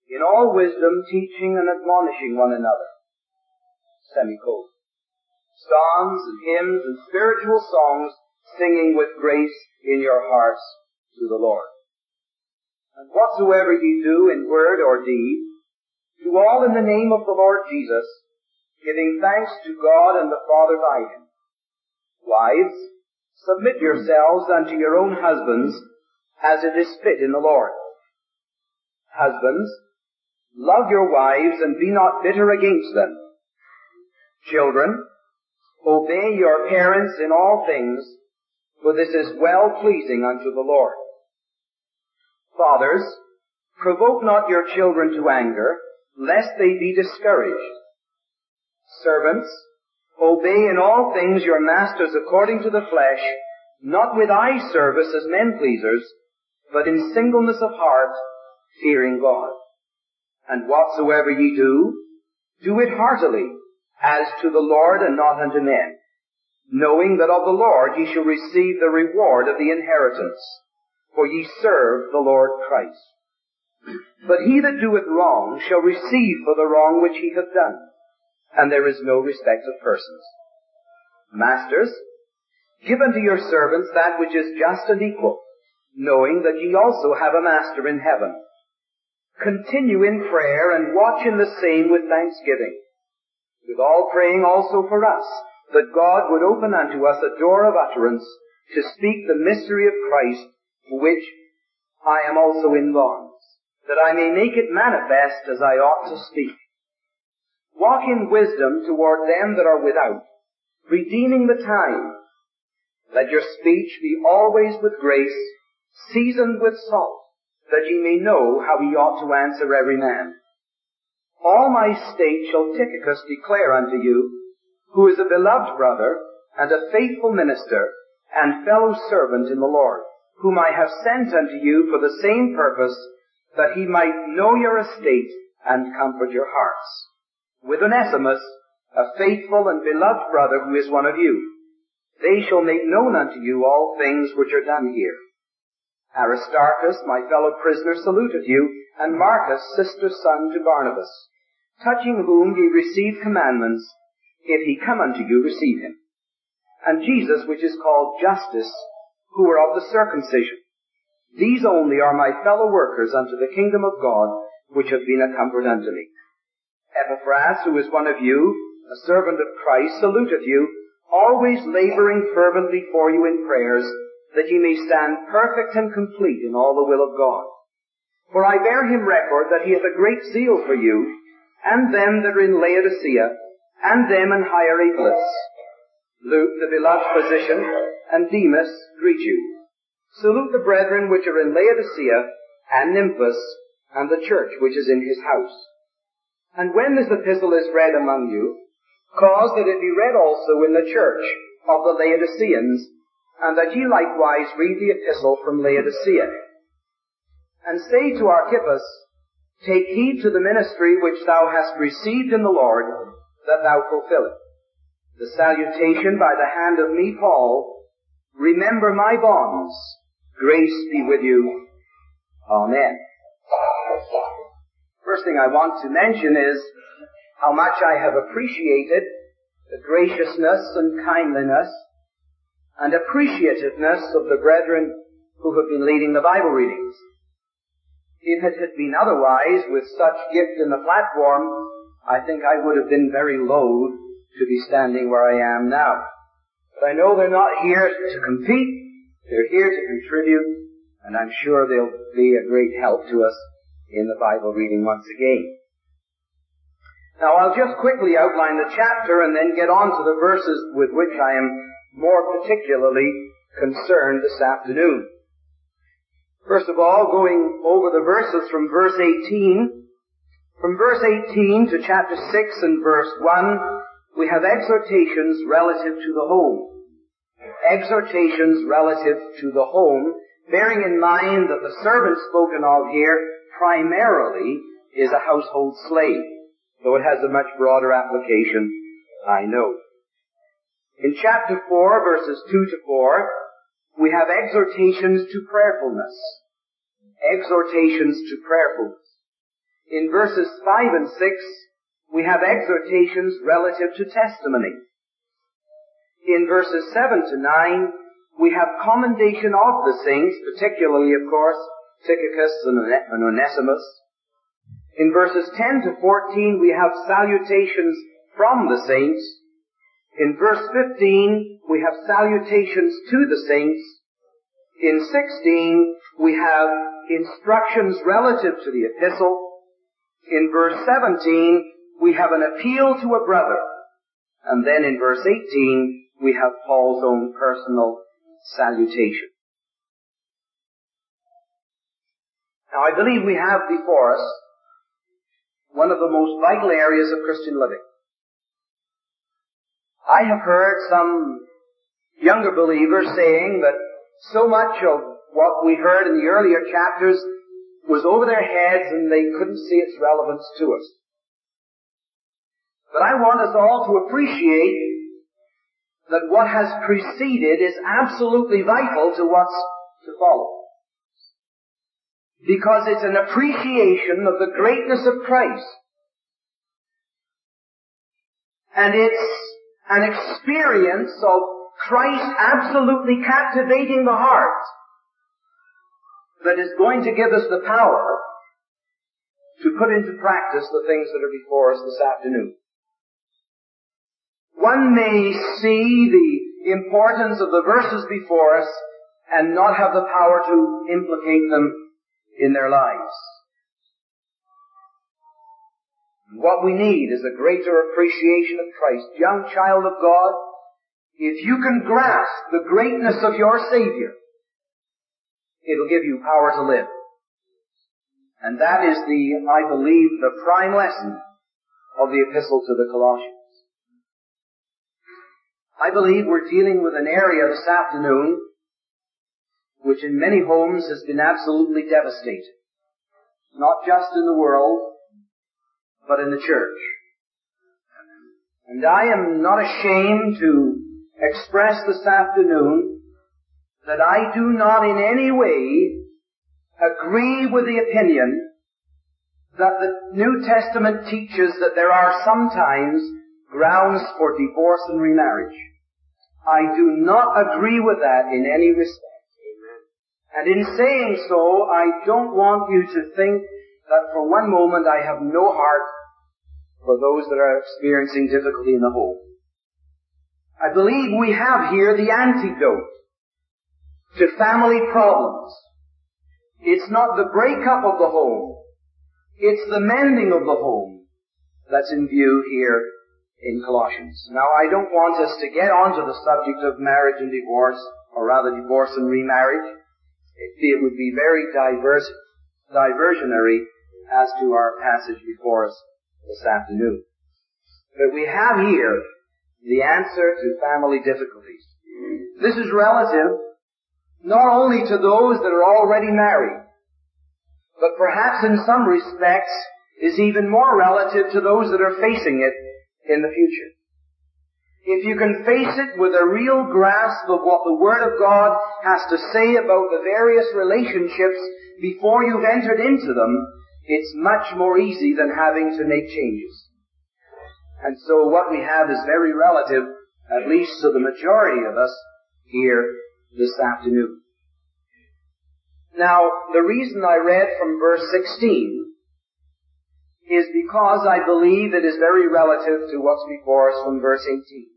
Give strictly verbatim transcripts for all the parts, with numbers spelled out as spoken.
in all wisdom teaching and admonishing one another. Semicolon. Psalms and hymns and spiritual songs, singing with grace in your hearts to the Lord. And whatsoever ye do in word or deed, do all in the name of the Lord Jesus, giving thanks to God and the Father by him. Wives, submit yourselves unto your own husbands, as it is fit in the Lord. Husbands, love your wives and be not bitter against them. Children, obey your parents in all things, for this is well-pleasing unto the Lord. Fathers, provoke not your children to anger, lest they be discouraged. Servants, obey in all things your masters according to the flesh, not with eye service as men-pleasers, but in singleness of heart, fearing God. And whatsoever ye do, do it heartily, as to the Lord and not unto men, knowing that of the Lord ye shall receive the reward of the inheritance, for ye serve the Lord Christ. But he that doeth wrong shall receive for the wrong which he hath done, and there is no respect of persons. Masters, give unto your servants that which is just and equal, knowing that ye also have a master in heaven. Continue in prayer and watch in the same with thanksgiving, with all praying also for us, that God would open unto us a door of utterance to speak the mystery of Christ, for which I am also in bonds, that I may make it manifest as I ought to speak. Walk in wisdom toward them that are without, redeeming the time. Let your speech be always with grace, seasoned with salt, that ye may know how ye ought to answer every man. All my state shall Tychicus declare unto you, who is a beloved brother, and a faithful minister, and fellow servant in the Lord, whom I have sent unto you for the same purpose, that he might know your estate and comfort your hearts. With Onesimus, a faithful and beloved brother who is one of you. They shall make known unto you all things which are done here. Aristarchus, my fellow prisoner, saluteth you, and Marcus, sister's son to Barnabas, touching whom ye receive commandments. If he come unto you, receive him. And Jesus, which is called Justus, who are of the circumcision. These only are my fellow workers unto the kingdom of God, which have been a comfort unto me. Epaphras, who is one of you, a servant of Christ, saluteth you, always laboring fervently for you in prayers, that ye may stand perfect and complete in all the will of God. For I bear him record that he hath a great zeal for you, and them that are in Laodicea, and them in Hierapolis. Luke, the beloved physician, and Demas greet you. Salute the brethren which are in Laodicea, and Nymphas, and the church which is in his house. And when this epistle is read among you, cause that it be read also in the church of the Laodiceans, and that ye likewise read the epistle from Laodicea. And say to Archippus, take heed to the ministry which thou hast received in the Lord, that thou fulfill it. The salutation by the hand of me, Paul. Remember my bonds. Grace be with you. Amen. First thing I want to mention is how much I have appreciated the graciousness and kindliness and appreciativeness of the brethren who have been leading the Bible readings. If it had been otherwise, with such gift in the platform, I think I would have been very loath to be standing where I am now. But I know they're not here to compete. They're here to contribute, and I'm sure they'll be a great help to us in the Bible reading once again. Now I'll just quickly outline the chapter and then get on to the verses with which I am more particularly concerned this afternoon. First of all, going over the verses from verse eighteen. From verse eighteen to chapter six and verse one, we have exhortations relative to the home. Exhortations relative to the home, bearing in mind that the servant spoken of here primarily is a household slave, though it has a much broader application, I know. In chapter four, verses two to four, we have exhortations to prayerfulness. Exhortations to prayerfulness. In verses five and six, we have exhortations relative to testimony. In verses seven to nine, we have commendation of the saints, particularly, of course, Tychicus and Onesimus. In verses ten to fourteen, we have salutations from the saints. In verse fifteen, we have salutations to the saints. In sixteen, we have instructions relative to the epistle. In verse seventeen, we have an appeal to a brother. And then in verse eighteen, we have Paul's own personal salutation. Now, I believe we have before us one of the most vital areas of Christian living. I have heard some younger believers saying that so much of what we heard in the earlier chapters was over their heads and they couldn't see its relevance to us. But I want us all to appreciate that what has preceded is absolutely vital to what's to follow. Because it's an appreciation of the greatness of Christ. And it's an experience of Christ absolutely captivating the heart that is going to give us the power to put into practice the things that are before us this afternoon. One may see the importance of the verses before us and not have the power to implicate them in their lives. What we need is a greater appreciation of Christ. Young child of God, if you can grasp the greatness of your Savior, it'll give you power to live. And that is the, I believe, the prime lesson of the epistle to the Colossians. I believe we're dealing with an area this afternoon which in many homes has been absolutely devastated. Not just in the world, but in the church. And I am not ashamed to express this afternoon that I do not in any way agree with the opinion that the New Testament teaches that there are sometimes grounds for divorce and remarriage. I do not agree with that in any respect. And in saying so, I don't want you to think that for one moment I have no heart for those that are experiencing difficulty in the home. I believe we have here the antidote to family problems. It's not the breakup of the home. It's the mending of the home that's in view here in Colossians. Now, I don't want us to get onto the subject of marriage and divorce, or rather divorce and remarriage. It would be very diverse, diversionary as to our passage before us this afternoon. But we have here the answer to family difficulties. This is relative not only to those that are already married, but perhaps in some respects is even more relative to those that are facing it in the future. If you can face it with a real grasp of what the Word of God has to say about the various relationships before you've entered into them, it's much more easy than having to make changes. And so what we have is very relative, at least to the majority of us here this afternoon. Now, the reason I read from verse sixteen is because I believe it is very relative to what's before us from verse eighteen.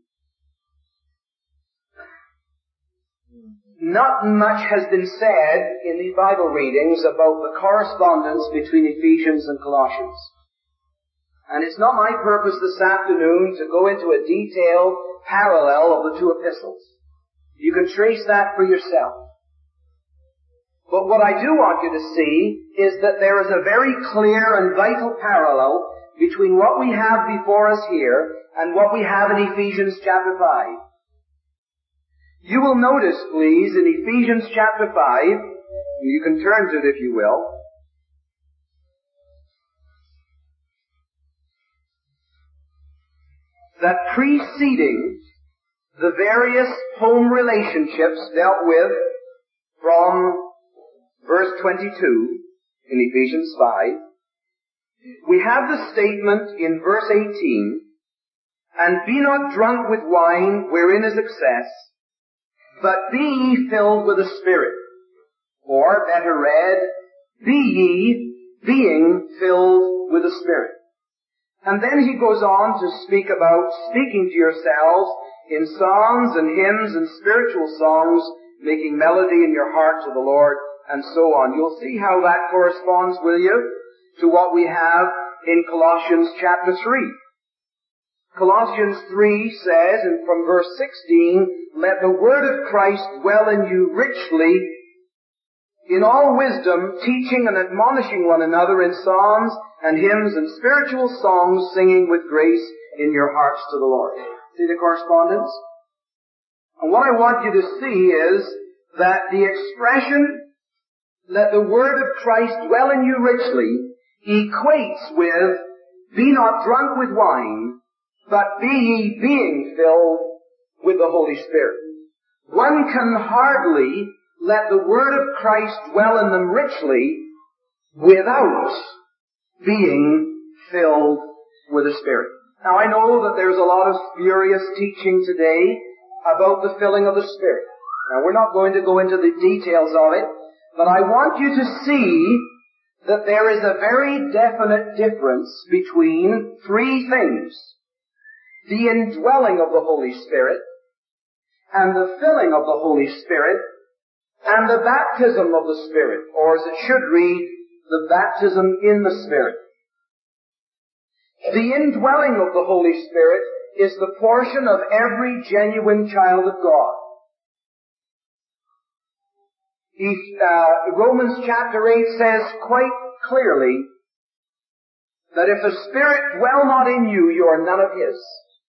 Not much has been said in these Bible readings about the correspondence between Ephesians and Colossians. And it's not my purpose this afternoon to go into a detailed parallel of the two epistles. You can trace that for yourself. But what I do want you to see is that there is a very clear and vital parallel between what we have before us here and what we have in Ephesians chapter five. You will notice, please, in Ephesians chapter five, you can turn to it if you will, that preceding the various home relationships dealt with from verse twenty-two in Ephesians five, We have the statement in verse eighteen, and be not drunk with wine wherein is excess, but be ye filled with the Spirit. Or, better read, be ye being filled with the Spirit. And then he goes on to speak about speaking to yourselves in psalms and hymns and spiritual songs, making melody in your heart to the Lord, and so on. You'll see how that corresponds, will you, to what we have in Colossians chapter three. Colossians three says, and from verse sixteen, let the word of Christ dwell in you richly, in all wisdom, teaching and admonishing one another in psalms and hymns and spiritual songs, singing with grace in your hearts to the Lord. See the correspondence? And what I want you to see is that the expression, let the word of Christ dwell in you richly, equates with, be not drunk with wine, but be ye being filled with the Holy Spirit. One can hardly let the word of Christ dwell in them richly without being filled with the Spirit. Now I know that there's a lot of spurious teaching today about the filling of the Spirit. Now we're not going to go into the details of it, but I want you to see that there is a very definite difference between three things. The indwelling of the Holy Spirit, and the filling of the Holy Spirit, and the baptism of the Spirit, or as it should read, the baptism in the Spirit. The indwelling of the Holy Spirit is the portion of every genuine child of God. If, uh, Romans chapter eight says quite clearly that if the Spirit dwell not in you, you are none of His.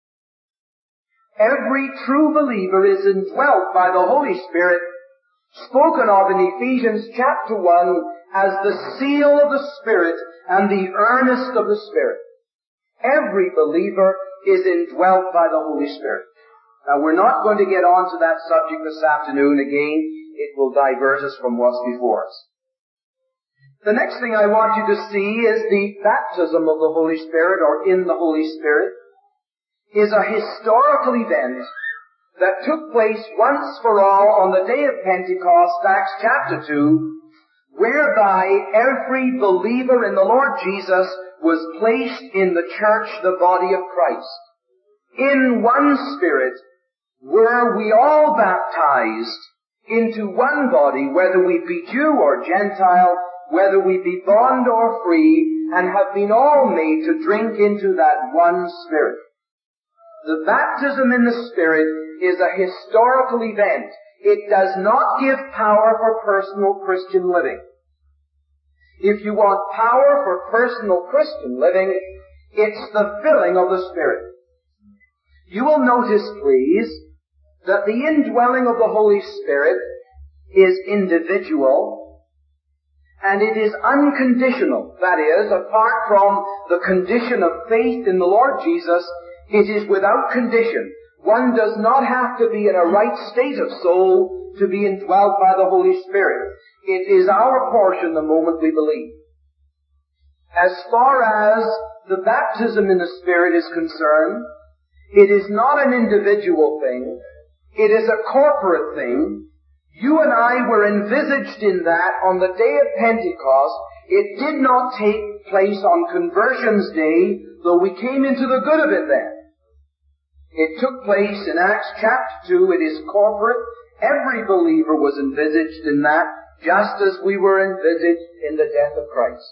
Every true believer is indwelt by the Holy Spirit, spoken of in Ephesians chapter one as the seal of the Spirit and the earnest of the Spirit. Every believer is indwelt by the Holy Spirit. Now we're not going to get on to that subject this afternoon again. It will divert us from what's before us. The next thing I want you to see is the baptism of the Holy Spirit, or in the Holy Spirit, is a historical event that took place once for all on the day of Pentecost, Acts chapter two, whereby every believer in the Lord Jesus was placed in the church, the body of Christ. In one Spirit were we all baptized into one body, whether we be Jew or Gentile, whether we be bond or free, and have been all made to drink into that one Spirit. The baptism in the Spirit is a historical event. It does not give power for personal Christian living. If you want power for personal Christian living, it's the filling of the Spirit. You will notice, please, that the indwelling of the Holy Spirit is individual, and it is unconditional. That is, apart from the condition of faith in the Lord Jesus, it is without condition. One does not have to be in a right state of soul to be indwelt by the Holy Spirit. It is our portion the moment we believe. As far as the baptism in the Spirit is concerned, it is not an individual thing. It is a corporate thing. You and I were envisaged in that on the day of Pentecost. It did not take place on Conversion's Day, though we came into the good of it then. It took place in Acts chapter two. It is corporate. Every believer was envisaged in that, just as we were envisaged in the death of Christ.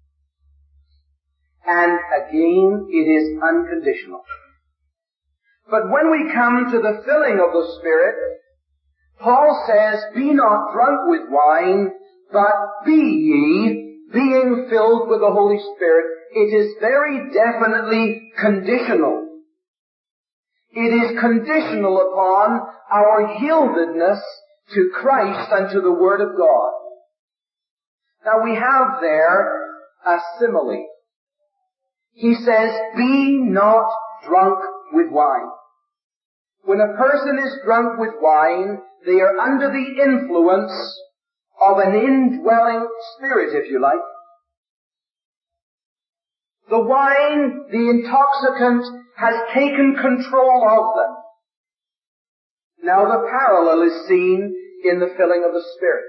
And again, it is unconditional. But when we come to the filling of the Spirit, Paul says, be not drunk with wine, but be ye being filled with the Holy Spirit. It is very definitely conditional. It is conditional upon our yieldedness to Christ and to the Word of God. Now we have there a simile. He says, be not drunk with wine. When a person is drunk with wine, they are under the influence of an indwelling spirit, if you like. The wine, the intoxicant, has taken control of them. Now the parallel is seen in the filling of the Spirit.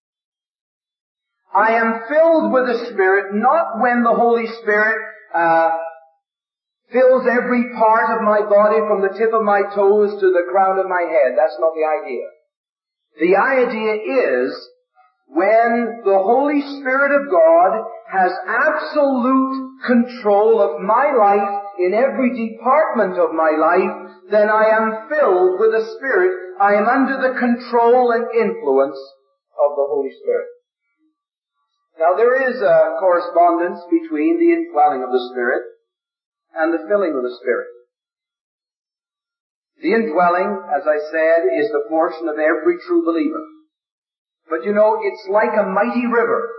I am filled with the Spirit not when the Holy Spirit uh, fills every part of my body from the tip of my toes to the crown of my head. That's not the idea. The idea is when the Holy Spirit of God has absolute control of my life in every department of my life, then I am filled with the Spirit. I am under the control and influence of the Holy Spirit. Now there is a correspondence between the indwelling of the Spirit and the filling of the Spirit. The indwelling, as I said, is the portion of every true believer. But you know, it's like a mighty river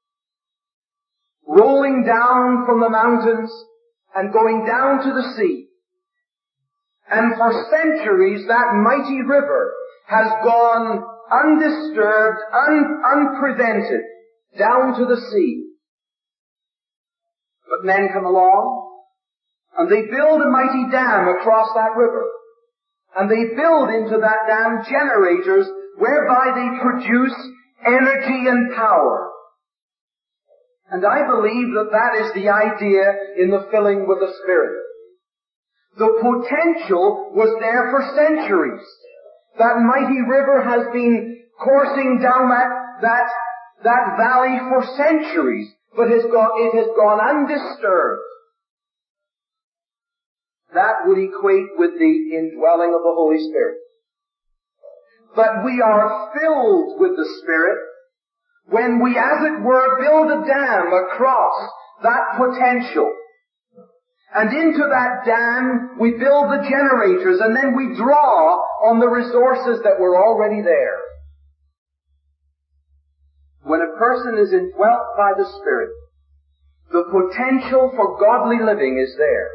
rolling down from the mountains and going down to the sea. And for centuries that mighty river has gone undisturbed, un- unprevented down to the sea. But men come along and they build a mighty dam across that river. And they build into that dam generators whereby they produce energy and power. And I believe that that is the idea in the filling with the Spirit. The potential was there for centuries. That mighty river has been coursing down that, that, that valley for centuries, but has gone, it has gone undisturbed. That would equate with the indwelling of the Holy Spirit. But we are filled with the Spirit when we, as it were, build a dam across that potential. And into that dam we build the generators, and then we draw on the resources that were already there. When a person is indwelt by the Spirit, the potential for godly living is there.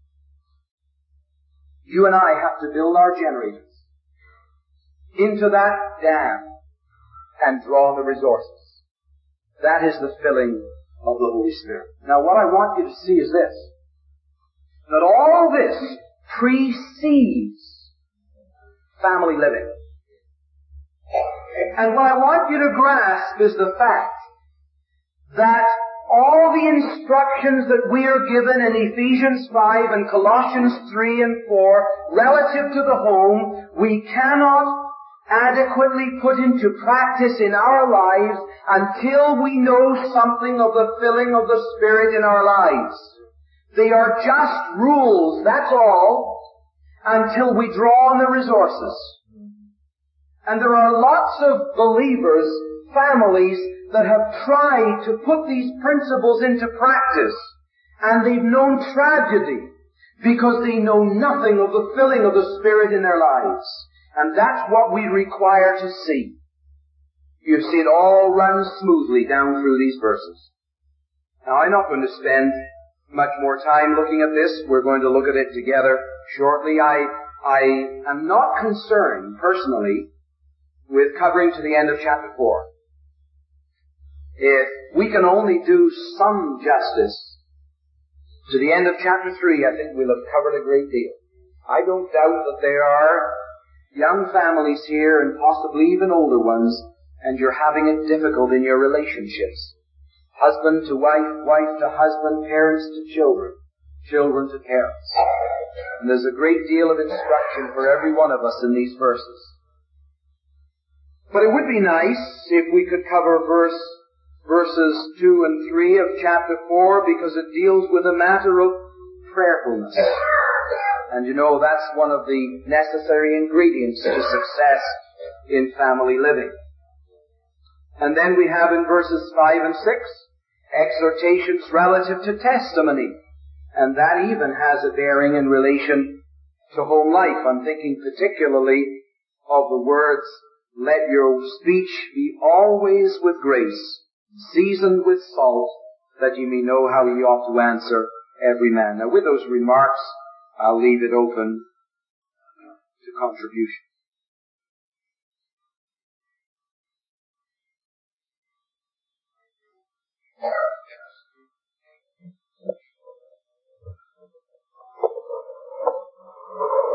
You and I have to build our generators into that dam and draw the resources. That is the filling of the Holy Spirit. Now what I want you to see is this, that all this precedes family living. And what I want you to grasp is the fact that all the instructions that we are given in Ephesians five and Colossians three and four relative to the home, we cannot adequately put into practice in our lives until we know something of the filling of the Spirit in our lives. They are just rules, that's all, until we draw on the resources. And there are lots of believers, families, that have tried to put these principles into practice, and they've known tragedy because they know nothing of the filling of the Spirit in their lives. And that's what we require to see. You see, it all runs smoothly down through these verses. Now, I'm not going to spend much more time looking at this. We're going to look at it together shortly. I, I am not concerned, personally, with covering to the end of chapter four. If we can only do some justice to the end of chapter three, I think we'll have covered a great deal. I don't doubt that there are young families here, and possibly even older ones, and you're having it difficult in your relationships. Husband to wife, wife to husband, parents to children, children to parents. And there's a great deal of instruction for every one of us in these verses. But it would be nice if we could cover verse verses two and three of chapter four, because it deals with a matter of prayerfulness. And you know, that's one of the necessary ingredients to success in family living. And then we have in verses five and six, exhortations relative to testimony. And that even has a bearing in relation to home life. I'm thinking particularly of the words, let your speech be always with grace, seasoned with salt, that you may know how ye ought to answer every man. Now with those remarks, I'll leave it open to contribution.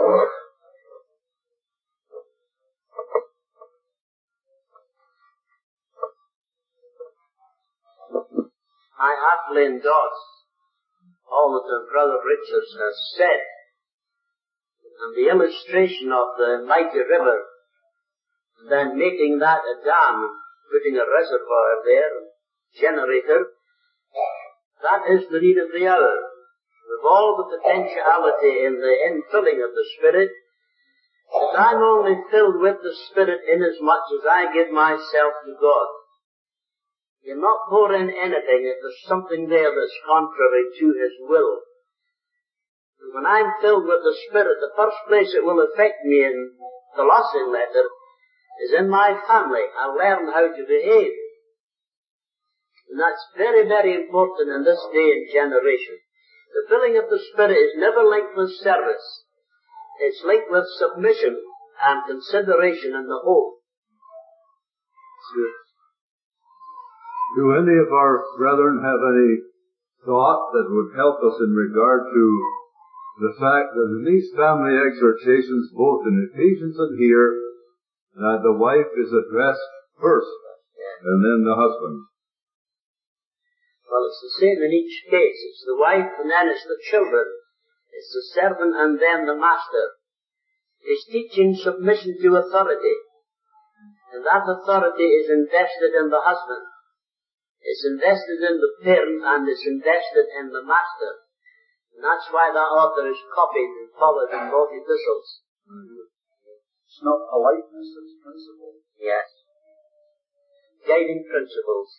I heartily endorse all that the Brother Richards has said, and the illustration of the mighty river, then making that a dam, putting a reservoir there, generator, that is the need of the hour. With all the potentiality in the infilling of the Spirit, that I'm only filled with the Spirit inasmuch as I give myself to God. You're not pouring anything if there's something there that's contrary to His will. And when I'm filled with the Spirit, the first place it will affect me in the Colossian letter is in my family. I learn how to behave. And that's very, very important in this day and generation. The filling of the Spirit is never linked with service. It's linked with submission and consideration in the home. Do any of our brethren have any thought that would help us in regard to the fact that in these family exhortations, both in Ephesians and here, that the wife is addressed first, and then the husband? Well, it's the same in each case. It's the wife and then it's the children. It's the servant and then the master. It's teaching submission to authority. And that authority is invested in the husband. It's invested in the parent and it's invested in the master. And that's why that author is copied and followed in both epistles. Mm-hmm. It's not politeness, it's principle. Yes. Guiding principles.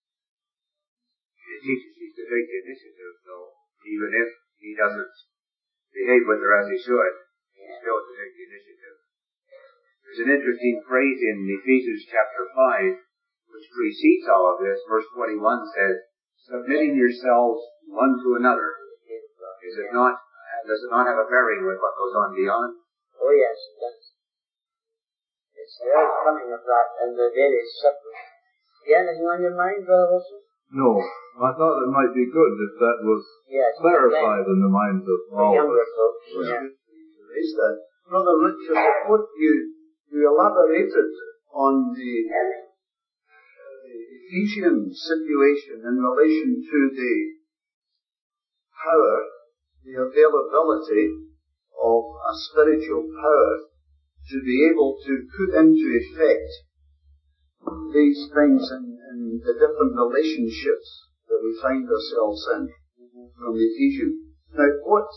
It teaches you to take the initiative, though, even if he doesn't behave with her as he should, he's still to take the initiative. There's an interesting phrase in Ephesians chapter five, which precedes all of this. Verse twenty-one says, submitting yourselves one to another. Is it not, does it not have a bearing with what goes on beyond? Oh yes, it does. It's the outcoming of that and the very subtle. You anything on your mind, Brother Wilson? No. I thought it might be good if that was yes, clarified in the minds of all of us. Folks, yeah. Is that, Brother Richard, what you, you elaborated on the, the Ephesian situation in relation to the power, the availability of a spiritual power to be able to put into effect these things in, in the different relationships that we find ourselves in from Ephesians. Now, what,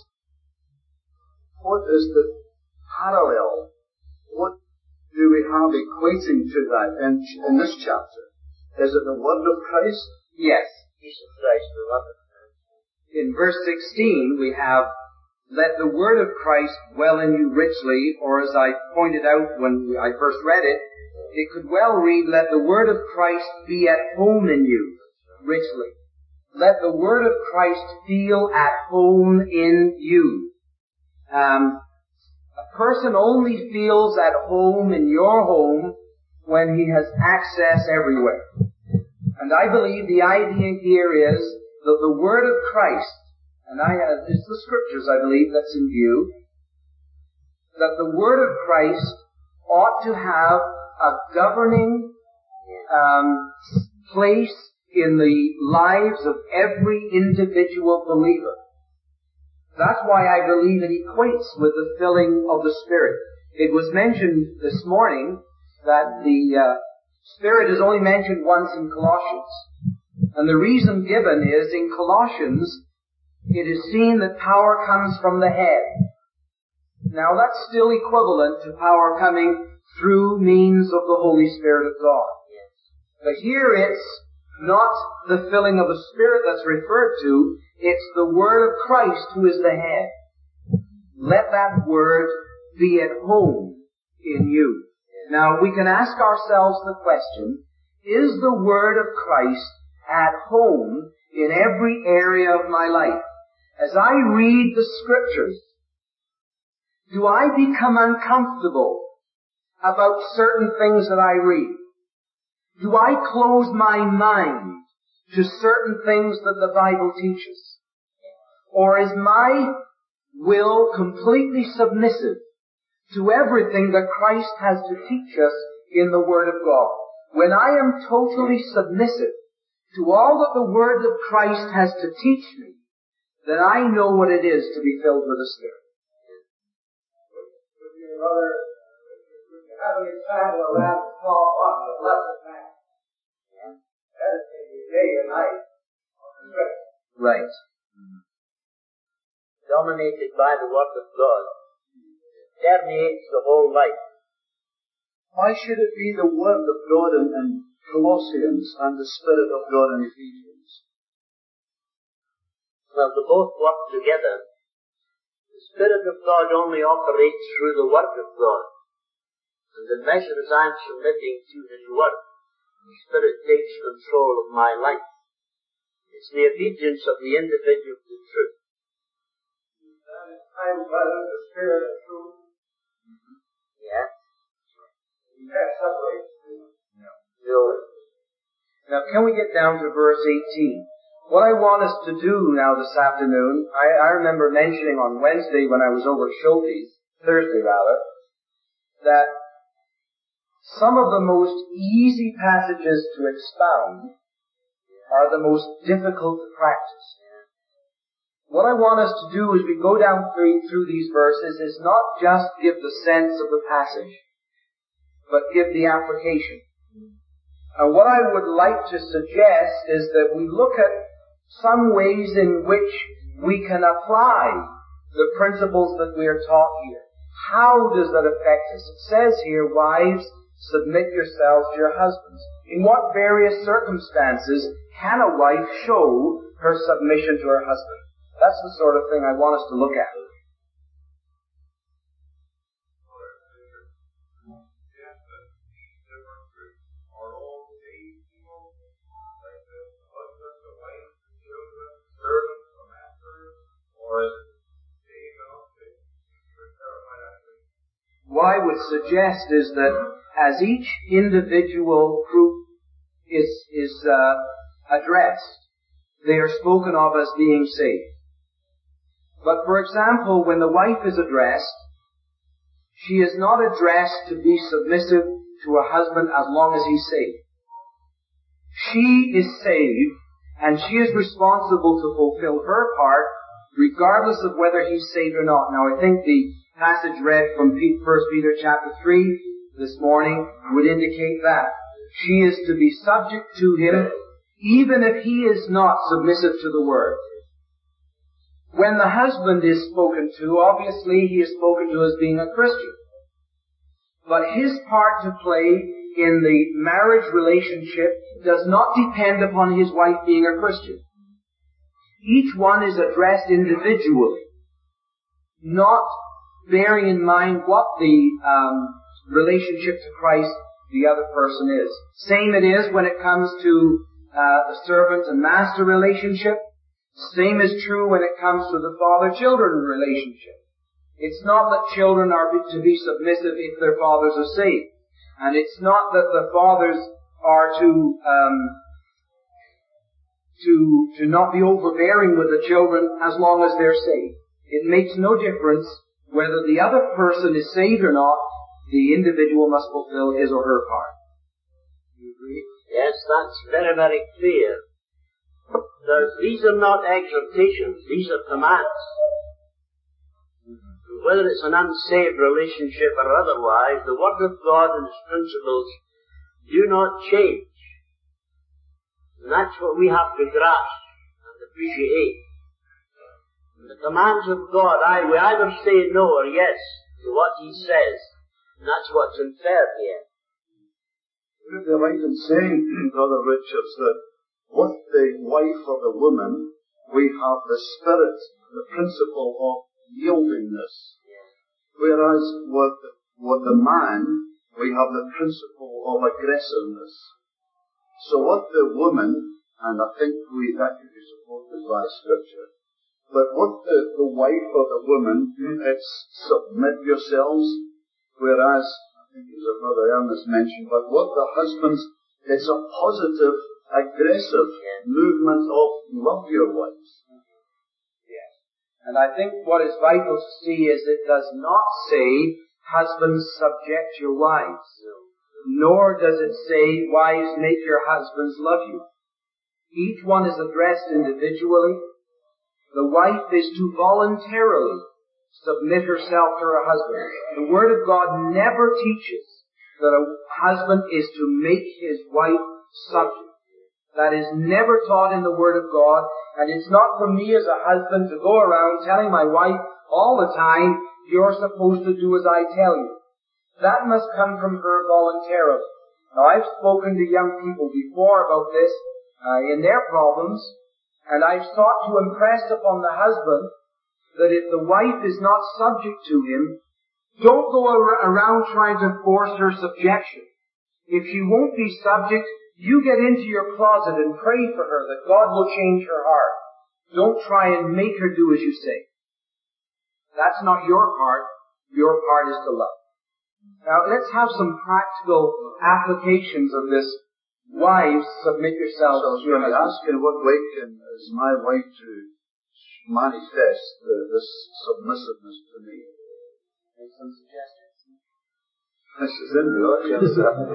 what is the parallel? What do we have equating to that in, in this chapter? Is it the word of Christ? Yes. Peace of Christ, the love of Christ. In verse sixteen, we have, let the word of Christ dwell in you richly, or as I pointed out when I first read it, it could well read, let the word of Christ be at home in you richly. Let the word of Christ feel at home in you. Um, a person only feels at home in your home when he has access everywhere. And I believe the idea here is that the word of Christ, and I have, it's the scriptures I believe that's in view, that the word of Christ ought to have a governing um, place in the lives of every individual believer. That's why I believe it equates with the filling of the Spirit. It was mentioned this morning that the uh, Spirit is only mentioned once in Colossians. And the reason given is in Colossians, it is seen that power comes from the head. Now that's still equivalent to power coming through means of the Holy Spirit of God. But here it's not the filling of the Spirit that's referred to, it's the Word of Christ who is the head. Let that Word be at home in you. Now we can ask ourselves the question, is the Word of Christ at home in every area of my life? As I read the Scriptures, do I become uncomfortable about certain things that I read? Do I close my mind to certain things that the Bible teaches? Or is my will completely submissive to everything that Christ has to teach us in the Word of God. When I am totally submissive to all that the Word of Christ has to teach me, then I know what it is to be filled with the Spirit. Would your brother, would you have your Bible around the small box of blessed man? Meditate day and night on the Scripture. Right. Dominated by the Word of God. It permeates the whole life. Why should it be the Word of God in, in Colossians and the Spirit of God in Ephesians? Well, they both work together. The Spirit of God only operates through the Word of God. And the measure as I'm submitting to His Word, the Spirit takes control of my life. It's the obedience of the individual to truth. That is time present, the Spirit of truth. Mm-hmm. Yeah. You can't separate the two. No. No. Now, can we get down to verse eighteen? What I want us to do now this afternoon, I, I remember mentioning on Wednesday when I was over at Schulte's, Thursday rather, that some of the most easy passages to expound are the most difficult to practice. What I want us to do as we go down through, through these verses is not just give the sense of the passage, but give the application. And what I would like to suggest is that we look at some ways in which we can apply the principles that we are taught here. How does that affect us? It says here, wives, submit yourselves to your husbands. In what various circumstances can a wife show her submission to her husband? That's the sort of thing I want us to look at. What I would suggest is that as each individual group is, is uh, addressed, they are spoken of as being saved. But for example, when the wife is addressed, she is not addressed to be submissive to her husband as long as he's saved. She is saved, and she is responsible to fulfill her part, regardless of whether he's saved or not. Now, I think the passage read from First Peter chapter three this morning would indicate that. She is to be subject to him, even if he is not submissive to the word. When the husband is spoken to, obviously he is spoken to as being a Christian. But his part to play in the marriage relationship does not depend upon his wife being a Christian. Each one is addressed individually, not bearing in mind what the um, relationship to Christ the other person is. Same it is when it comes to uh, the servant and master relationship. Same is true when it comes to the father-children relationship. It's not that children are to be submissive if their fathers are saved. And it's not that the fathers are to um, to to not be overbearing with the children as long as they're saved. It makes no difference whether the other person is saved or not. The individual must fulfill his or her part. You agree? Yes, that's very, very clear. There's, these are not exhortations, these are commands. Mm-hmm. Whether it's an unsaved relationship or otherwise, the Word of God and His principles do not change. And that's what we have to grasp and appreciate. And the commands of God, I, we either say no or yes to what He says, and that's what's inferred here. Would it be right in saying, Brother Richards, that with the wife or the woman, we have the spirit, the principle of yieldingness. Yeah. Whereas with the, with the man, we have the principle of aggressiveness. So with the woman, and I think we, that could be supported by Scripture, but with the, the wife or the woman, it's submit yourselves, whereas, I think it was a Brother Ernest mentioned, but with the husbands, it's a positive, aggressive movement of love your wives. Yes. And I think what is vital to see is it does not say, husbands, subject your wives. Nor does it say, wives, make your husbands love you. Each one is addressed individually. The wife is to voluntarily submit herself to her husband. The Word of God never teaches that a husband is to make his wife subject. That is never taught in the Word of God, and it's not for me as a husband to go around telling my wife all the time, you're supposed to do as I tell you. That must come from her voluntarily. Now, I've spoken to young people before about this uh, in their problems, and I've sought to impress upon the husband that if the wife is not subject to him, don't go ar- around trying to force her subjection. If she won't be subject, you get into your closet and pray for her that God will change her heart. Don't try and make her do as you say. That's not your part. Your part is to love. Now, let's have some practical applications of this. Wives, submit yourselves So I was to your going to husbands. ask, in what way can, is my wife to manifest the, this submissiveness to me? Make some suggestions. This is in the audience.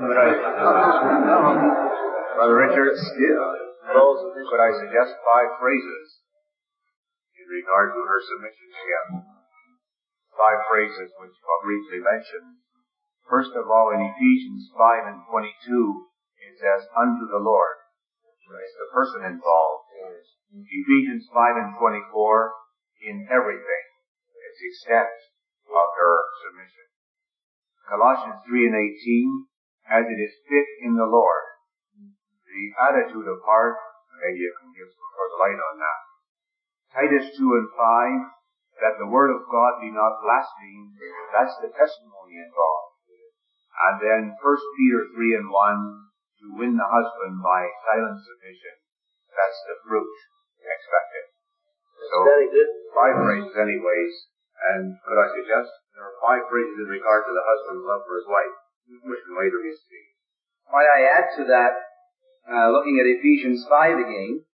Brother Richard, could I suggest five phrases in regard to her submission to him? Five phrases which I'll briefly mention. First of all, in Ephesians five and twenty-two, it says, unto the Lord. It's the person involved. Ephesians five and twenty-four, in everything. It's the extent of her submission. Colossians three and eighteen, as it is fit in the Lord. The attitude of heart, maybe you can give some further light on that. Titus two and five, that the word of God be not blasphemed. That's the testimony involved. And then First Peter three and one, to win the husband by silent submission. That's the fruit expected. So, Very good. five phrases anyways. And could I suggest there are five phrases in regard to the husband's love for his wife, which can later be seen. Might I add to that, uh, looking at Ephesians five again,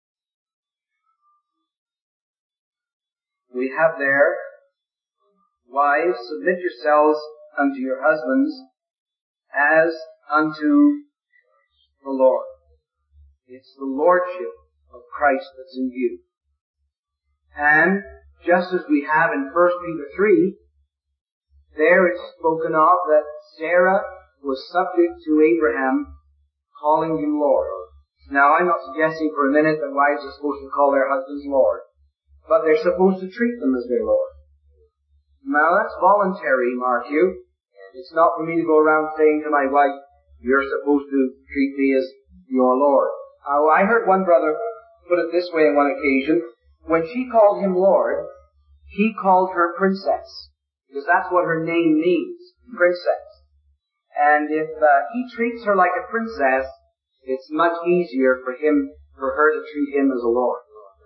we have there, wives, submit yourselves unto your husbands as unto the Lord. It's the lordship of Christ that's in view. And just as we have in First Peter three, there it's spoken of that Sarah was subject to Abraham, calling him Lord. Now, I'm not suggesting for a minute that wives are supposed to call their husbands Lord, but they're supposed to treat them as their Lord. Now, that's voluntary, mark you. It's not for me to go around saying to my wife, you're supposed to treat me as your Lord. Uh, I heard one brother put it this way on one occasion. When she called him Lord, he called her princess, because that's what her name means, princess. And if uh, he treats her like a princess, it's much easier for him, for her to treat him as a Lord.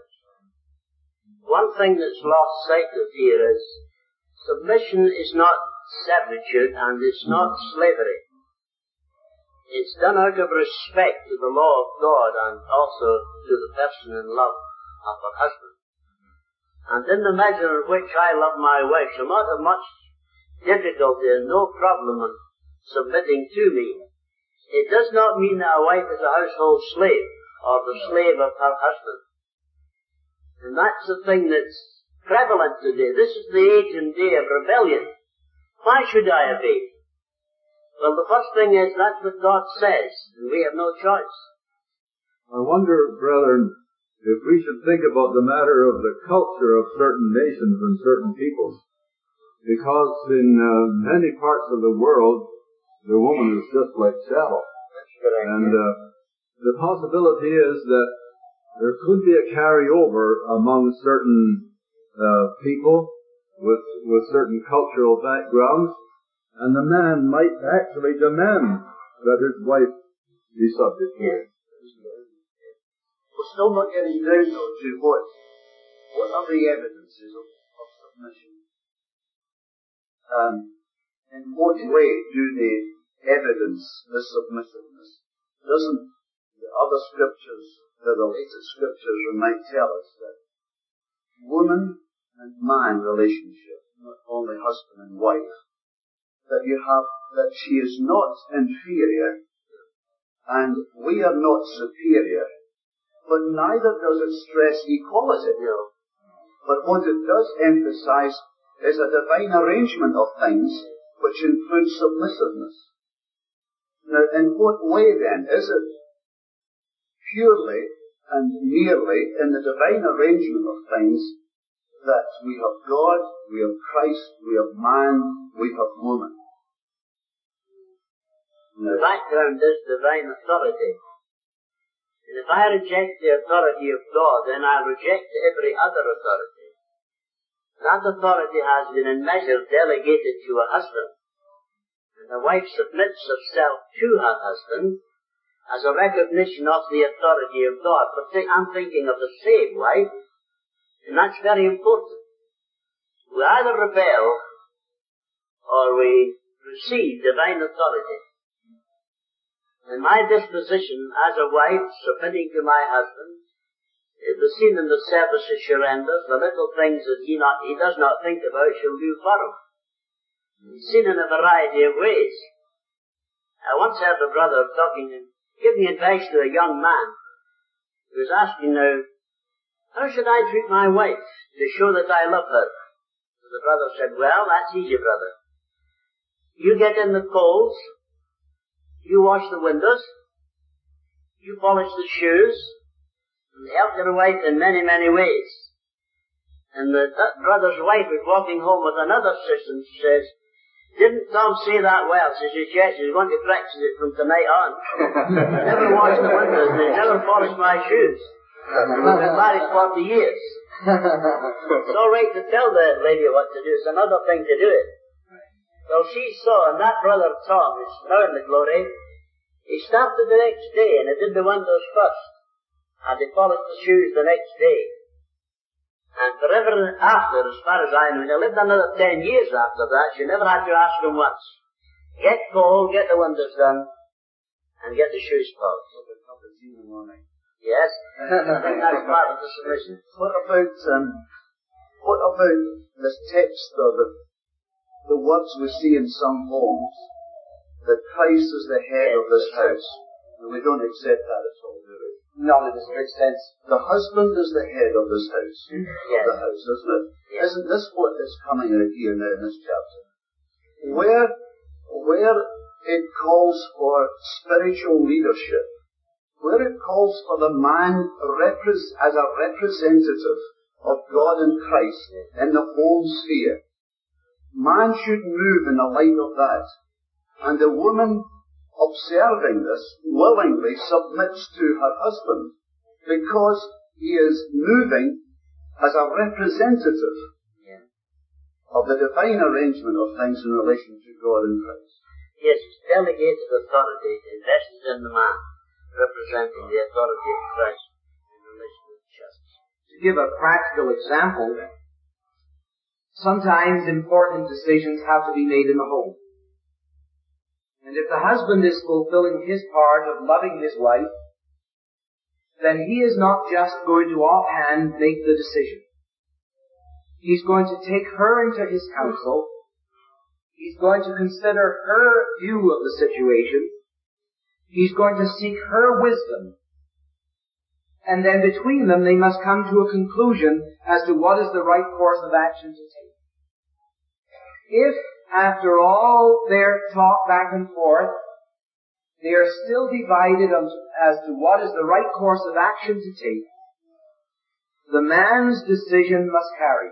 One thing that's lost sight of here is submission is not servitude and it's not slavery. It's done out of respect to the law of God and also to the person in love of her husband. And in the measure in which I love my wife, she'll not have much difficulty and no problem in submitting to me. It does not mean that a wife is a household slave or the slave of her husband. And that's the thing that's prevalent today. This is the age and day of rebellion. Why should I obey? Well, the first thing is that's what God says, and we have no choice. I wonder, brethren, if we should think about the matter of the culture of certain nations and certain peoples. Because in uh, many parts of the world, the woman is just like chattel. And uh, the possibility is that there could be a carryover among certain uh, people with with certain cultural backgrounds, and the man might actually demand that his wife be subject to him. We're still not getting down though to what, what are the evidences of, of submission? Um, in what way do they evidence this submissiveness? Doesn't the other scriptures, the related scriptures, might tell us that woman and man relationship, not only husband and wife, that you have, that she is not inferior and we are not superior, but neither does it stress equality. But what it does emphasize is a divine arrangement of things which includes submissiveness. Now, in what way then is it purely and merely in the divine arrangement of things that we have God, we have Christ, we have man, we have woman? The background is divine authority. And if I reject the authority of God, then I reject every other authority. That authority has been in measure delegated to a husband. And the wife submits herself to her husband as a recognition of the authority of God. But I'm thinking of the saved wife, and that's very important. We either rebel or we receive divine authority. And my disposition as a wife, submitting to my husband, it was seen in the service of surrender. The little things that he not he does not think about, she'll do for him. It's seen in a variety of ways. I once heard a brother talking and giving advice to a young man. He was asking now, how should I treat my wife to show that I love her? So the brother said, well, that's easy, brother. You get in the coals, you wash the windows, you polish the shoes, and help your wife in many, many ways. And the that brother's wife is walking home with another sister and she says, didn't Tom say that well? She says, yes, he's going to practice it from tonight on. He never washed the windows and he never polished my shoes. We've been married forty years. It's all right to tell the lady what to do. It's another thing to do it. Well, she saw, and that brother Tom is now in the glory. He started the next day and he did the windows first. And he polished the shoes the next day. And forever after, as far as I know, he lived another ten years after that. She never had to ask him once. Get coal, get the windows done, and get the shoes polished. Yes, I think that's part of the submission. What about, um, what about this text though, the, the words we see in some homes, that Christ is the head of this house? And we don't accept that at all, do we? Not in the strict sense. The husband is the head of this house, Yes. of the house, isn't it? Yes. Isn't this what is coming out here now in this chapter? Where, where it calls for spiritual leadership, where it calls for the man repres- as a representative of God and Christ in the home sphere, man should move in the light of that. And the woman, observing this, willingly submits to her husband because he is moving as a representative Yeah. of the divine arrangement of things in relation to God and Christ. Yes, it's delegated authority invested in the man, representing the authority of Christ in relation to justice. To give a practical example, sometimes important decisions have to be made in the home. And if the husband is fulfilling his part of loving his wife, then he is not just going to offhand make the decision. He's going to take her into his counsel. He's going to consider her view of the situation. He's going to seek her wisdom. And then between them they must come to a conclusion as to what is the right course of action to take. If, after all their talk back and forth, they are still divided as to what is the right course of action to take, the man's decision must carry.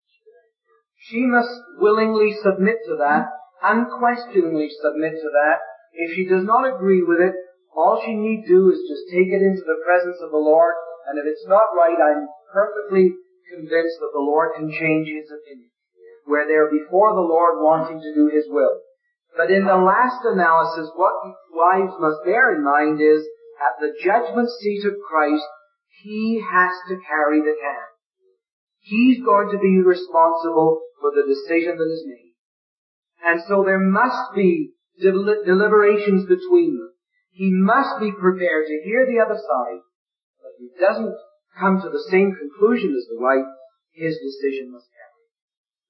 She must willingly submit to that, unquestioningly submit to that. If she does not agree with it, all she need do is just take it into the presence of the Lord, and if it's not right, I'm perfectly convinced that the Lord can change his opinion. Where they're before the Lord wanting to do his will. But in the last analysis, what wives must bear in mind is, at the judgment seat of Christ, he has to carry the can. He's going to be responsible for the decision that is made. And so there must be del- deliberations between them. He must be prepared to hear the other side. But if he doesn't come to the same conclusion as the wife, his decision must carry.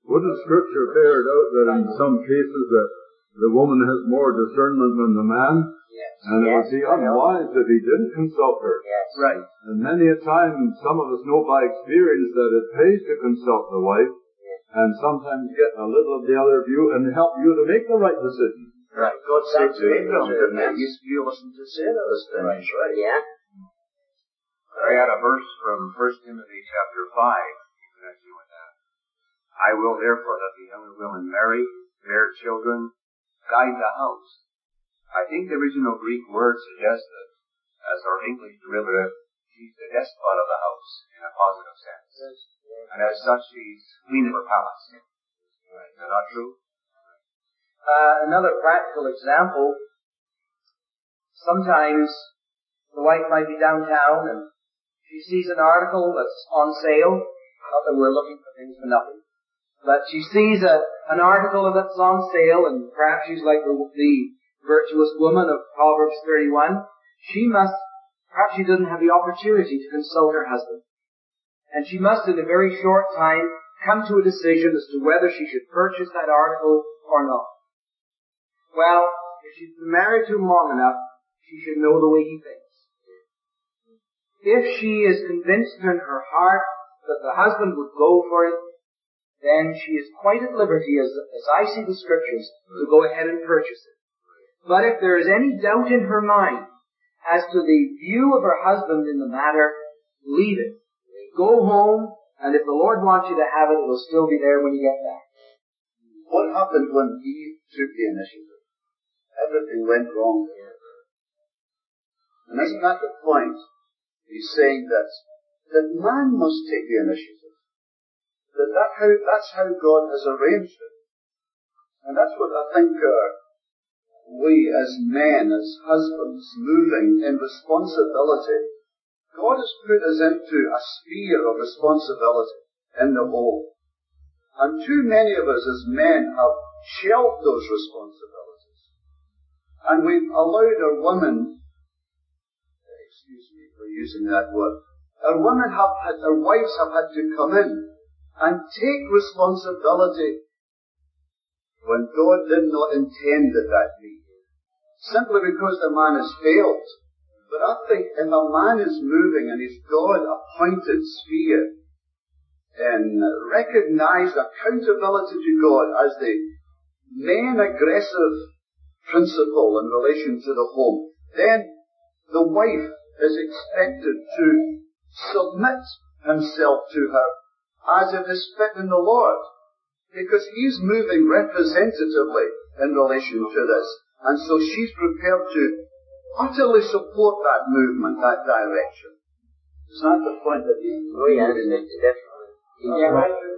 Wouldn't Scripture bear it out that in some cases that the woman has more discernment than the man? Yes. And it yes. would be unwise if he didn't consult her. Yes. Right. And many a time, some of us know by experience that it pays to consult the wife, Yes. and sometimes get a little of the other view and help you to make the right decision. Right. God said That's to Abraham, true. didn't he? You listen to Sarah this time. Right. Right. Yeah. I had a verse from First Timothy chapter five in connection with that. I will therefore let the younger women marry, bear children, guide the house. I think the original Greek word suggests that, as our English derivative, she's the despot of the house in a positive sense. And as such, she's queen of her palace. Is that not true? Uh, another practical example, sometimes the wife might be downtown and she sees an article that's on sale, not that we're looking for things for nothing, but she sees a, an article that's on sale, and perhaps she's like the, the virtuous woman of Proverbs thirty-one. She must, perhaps she doesn't have the opportunity to consult her husband. And she must in a very short time come to a decision as to whether she should purchase that article or not. Well, if she's been married to him long enough, she should know the way he thinks. If she is convinced in her heart that the husband would go for it, then she is quite at liberty, as, as I see the Scriptures, to go ahead and purchase it. But if there is any doubt in her mind as to the view of her husband in the matter, leave it. Go home, and if the Lord wants you to have it, it will still be there when you get back. What happened when Eve took the initiative? Everything went wrong there. And isn't that the point? He's saying that that man must take the initiative. That, that how, that's how God has arranged it. And that's what I think uh, we as men, as husbands, moving in responsibility, God has put us into a sphere of responsibility in the home. And too many of us as men have shelved those responsibilities. And we've allowed our women, excuse me for using that word, our women have had, our wives have had to come in and take responsibility when God did not intend that that be. Simply because the man has failed. But I think if a man is moving in his God-appointed sphere and recognize accountability to God as the main aggressive principle in relation to the home, then the wife is expected to submit himself to her as it is fit in the Lord, because he's moving representatively in relation to this, and so she's prepared to utterly support that movement, that direction. It's not the point that he... Oh yes, definitely. Yeah.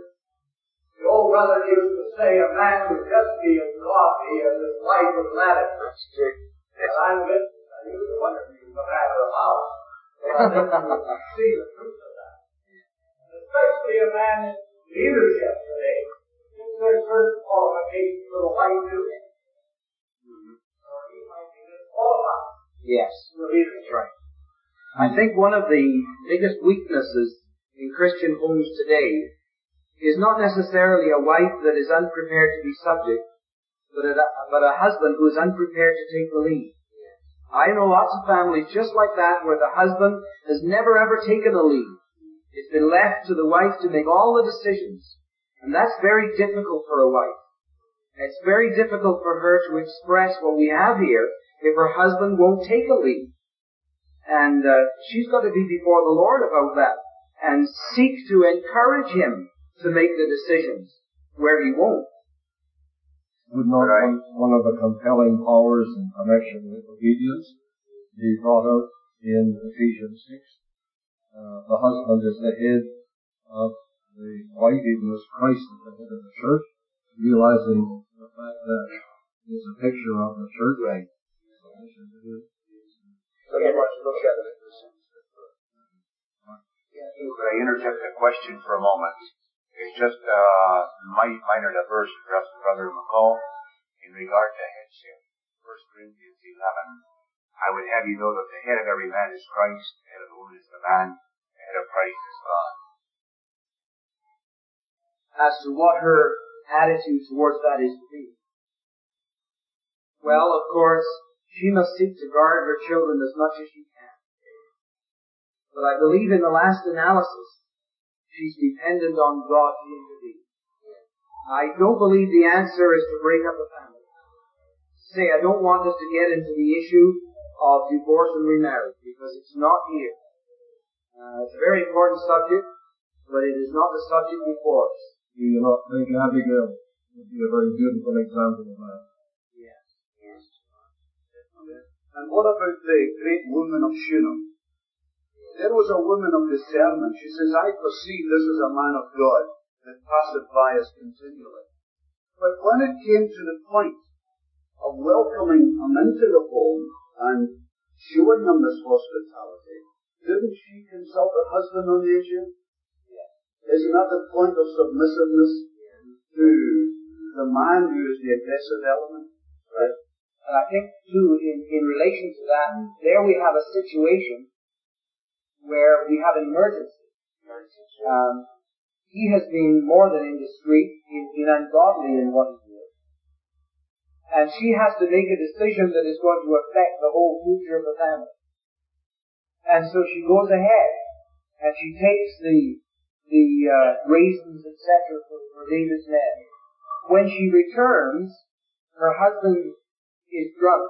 The old brother used to say a man was just being coffee and his wife was lettuce. That's true. And I'm with I used to wonder if he was going to have a house. But I think you see the truth of that. Especially a man in leadership today. Is there certain qualifications for the wife to it? Mm-hmm. Or he might be disqualified. Yes. For leadership. That's right. I think one of the biggest weaknesses in Christian homes today is not necessarily a wife that is unprepared to be subject, but a, but a husband who is unprepared to take the lead. I know lots of families just like that where the husband has never ever taken a lead. It's been left to the wife to make all the decisions. And that's very difficult for a wife. It's very difficult for her to express what we have here if her husband won't take a lead. And uh, she's got to be before the Lord about that and seek to encourage him to make the decisions where he won't. Would not one, one of the compelling powers in connection with obedience be brought out in Ephesians six? Uh, the husband is the head of the wife, even as Christ is the head of the church, realizing the fact that it's a picture of the church. Right. So we should do it. So you want to look at it in the sense that... Could I interject a question for a moment? It's just a minor diversion, perhaps, to Brother McCall, in regard to headship. First Corinthians eleven. I would have you know that the head of every man is Christ, the head of the woman is the man, the head of Christ is God. as to what her attitude towards that is to be. Well, of course, she must seek to guard her children as much as she can. But I believe in the last analysis, she's dependent on God to intervene. I don't believe the answer is to break up the family. Say, I don't want us to get into the issue of divorce and remarriage, because it's not here. Uh, it's a very important subject, but it is not the subject before us. Do you not think Abigail would be a very beautiful example of that? Yes. Yes. And what about the great woman of Shunem? There was a woman of discernment. She says, I perceive this is a man of God that passeth by us continually. But when it came to the point of welcoming him into the home and showing him this hospitality, didn't she consult her husband on the issue? Yes. Isn't that the point of submissiveness to the man who is the aggressive element? Right. And I think, too, in, in relation to that, there we have a situation where we have an emergency. Um, he has been more than indiscreet, he's been ungodly in what he did. And she has to make a decision that is going to affect the whole future of the family. And so she goes ahead, and she takes the the uh, raisins, et cetera, for, for David's men. When she returns, her husband is drunk.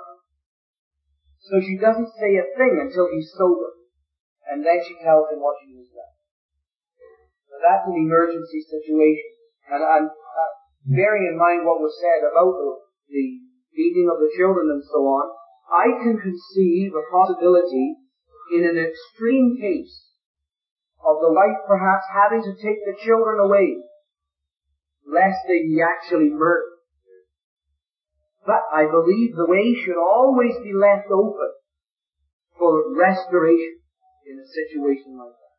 So she doesn't say a thing until he's sober. And then she tells him what she has done. So that's an emergency situation. And I'm uh, bearing in mind what was said about the, the beating of the children and so on. I can conceive a possibility in an extreme case of the wife perhaps having to take the children away, lest they be actually murdered. But I believe the way should always be left open for restoration in a situation like that.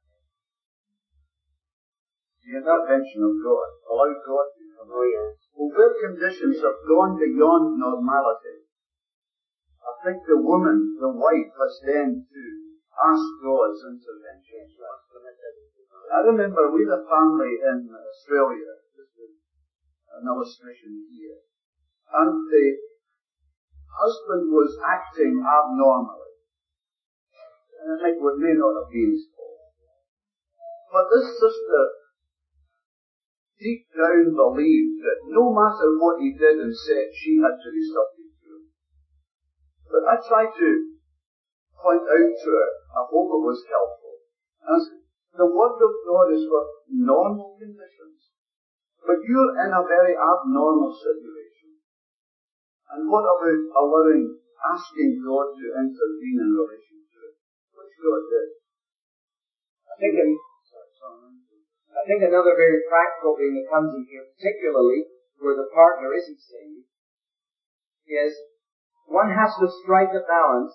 The intervention of God. Allow God to come. Oh, yes. Well, where conditions have gone beyond normality, I think the woman, the wife, has then to ask God's intervention. I remember we had a family in Australia, this is an illustration here, and the husband was acting abnormally. And it may not have been his fault. But this sister deep down believed that no matter what he did and said, she had to be subject to him. But I tried to point out to her, I hope it was helpful. And I said, the Word of God is for normal conditions. But you're in a very abnormal situation. And what about allowing, asking God to intervene in relation to it? Which God did. I think, in, I think another very practical thing that comes in here, particularly where the partner isn't saved, is one has to strike a balance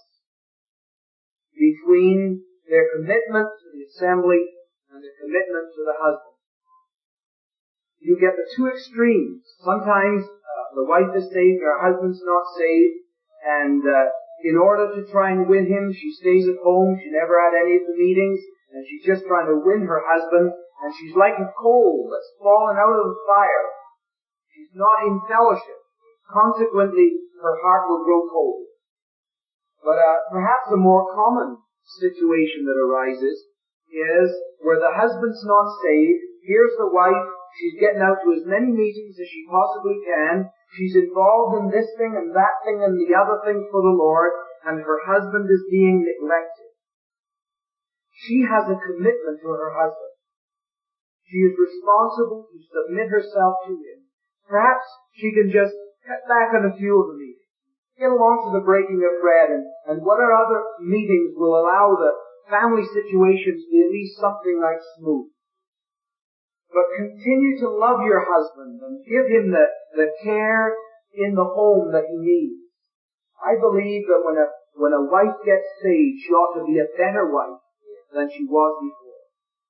between their commitment to the assembly and their commitment to the husband. You get the two extremes. Sometimes uh, the wife is saved, her husband's not saved, and uh, in order to try and win him, she stays at home. She never had any of the meetings, and she's just trying to win her husband, and she's like a coal that's fallen out of the fire. She's not in fellowship. Consequently, her heart will grow cold. But uh, perhaps a more common situation that arises is where the husband's not saved. Here's the wife. She's getting out to as many meetings as she possibly can. She's involved in this thing and that thing and the other thing for the Lord, and her husband is being neglected. She has a commitment to her husband. She is responsible to submit herself to him. Perhaps she can just cut back on a few of the meetings. Get along to the breaking of bread and, and what are other meetings will allow the family situations to be at least something like smooth. But continue to love your husband and give him the, the care in the home that he needs. I believe that when a, when a wife gets saved, she ought to be a better wife than she was before.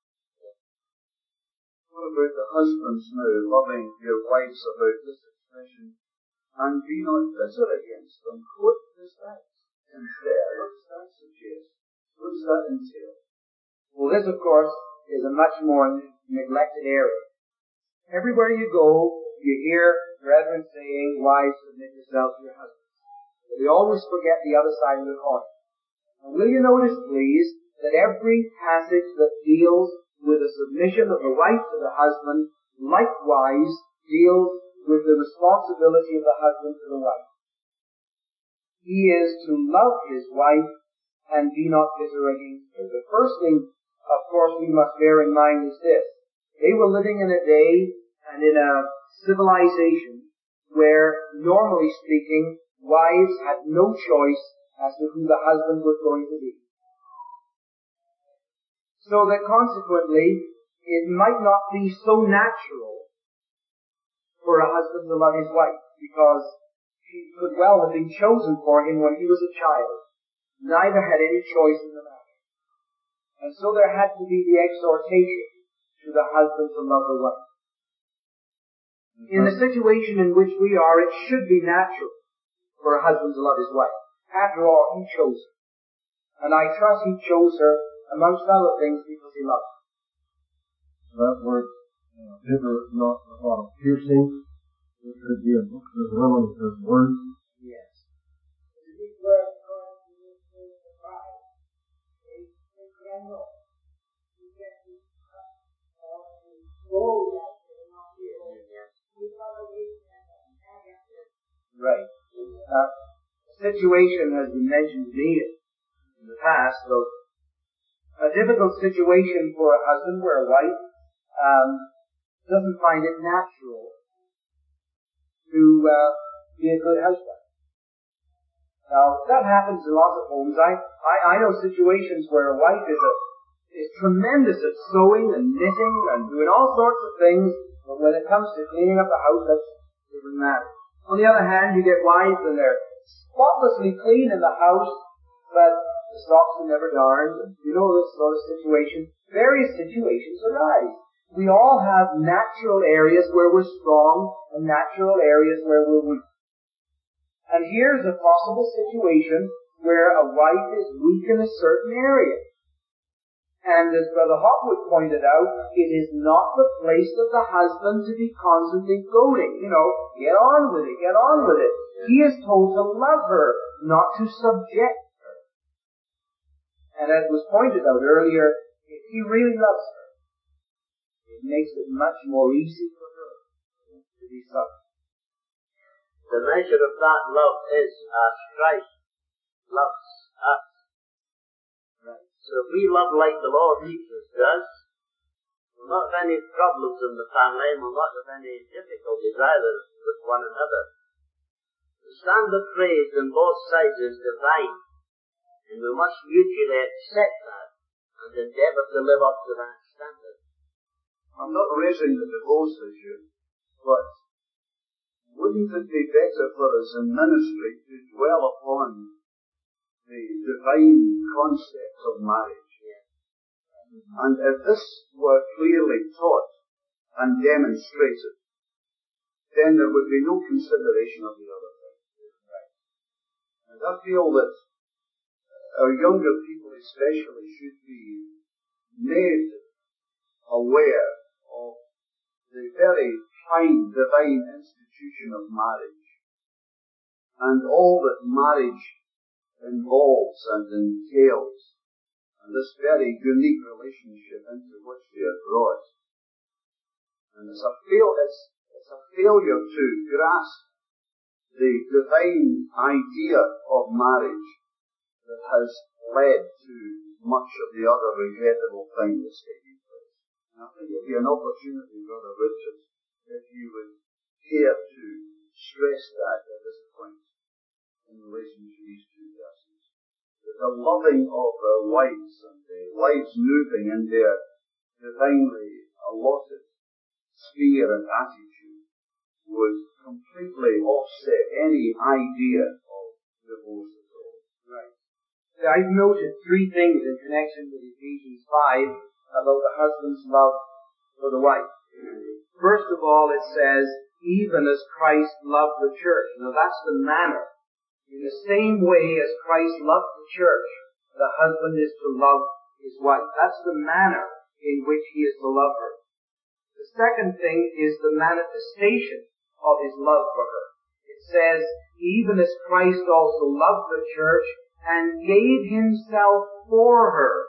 What about the husbands now loving your wives about this expression? And be not bitter against them. What does that entail? What does that suggest? What does that entail? Well, this, of course, is a much more neglected area. Everywhere you go, you hear brethren saying, wives, submit yourselves to your husbands. But they always forget the other side of the coin. And will you notice, please, that every passage that deals with the submission of the wife to the husband likewise deals with the responsibility of the husband to the wife. He is to love his wife and be not bitter against her. The first thing, of course, we must bear in mind is this. They were living in a day and in a civilization where, normally speaking, wives had no choice as to who the husband was going to be. So that consequently, it might not be so natural for a husband to love his wife, because she could well have been chosen for him when he was a child. Neither had any choice in the matter. And so there had to be the exhortation to the husband to love the wife. In the situation in which we are, it should be natural for a husband to love his wife. After all, he chose her. And I trust he chose her, amongst other things, because he loved her. That word, uh, bitter, not a lot of piercing. It could be a book as well as his words. Yes. Right. Uh, a situation has been mentioned to me in the past of a difficult situation for a husband where a wife um, doesn't find it natural to uh, be a good husband. Now, that happens in lots of homes. I, I, I know situations where a wife is a is tremendous at sewing and knitting and doing all sorts of things, but when it comes to cleaning up the house, that's a different matter. On the other hand, you get wives and they're spotlessly clean in the house, but the socks are never darned, and you know this sort of situation. Various situations arise. We all have natural areas where we're strong and natural areas where we're weak. And here's a possible situation where a wife is weak in a certain area. And as Brother Hopwood pointed out, it is not the place of the husband to be constantly goading. You know, get on with it, get on with it. He is told to love her, not to subject her. And as was pointed out earlier, if he really loves her, it makes it much more easy for her to be subject. The measure of that love is as Christ loves us. Right. So if we love like the Lord Jesus does, we'll not have any problems in the family, and we'll not have any difficulties either with one another. The standard phrase on both sides is divine, and we must mutually accept that and endeavour to live up to that standard. I'm not raising the divorce issue, but wouldn't it be better for us in ministry to dwell upon the divine concept of marriage? Yeah. And if this were clearly taught and demonstrated, then there would be no consideration of the other thing. And I feel that our younger people especially should be made aware of the very fine divine institution of marriage and all that marriage involves and entails, and this very unique relationship into which we are brought. And it's a fail, it's, it's a failure to grasp the divine idea of marriage that has led to much of the other regrettable thing that's taking place. And I think it would be an opportunity, Brother Richard, if you would care to stress that at this point in relation to these two verses. That the loving of their wives and the wives moving in their divinely allotted sphere and attitude would completely offset any idea of divorce at all. Right. I've noted three things in connection with Ephesians five about the husband's love for the wife. First of all, it says, even as Christ loved the church. Now that's the manner. In the same way as Christ loved the church, the husband is to love his wife. That's the manner in which he is to love her. The second thing is the manifestation of his love for her. It says, even as Christ also loved the church and gave himself for her.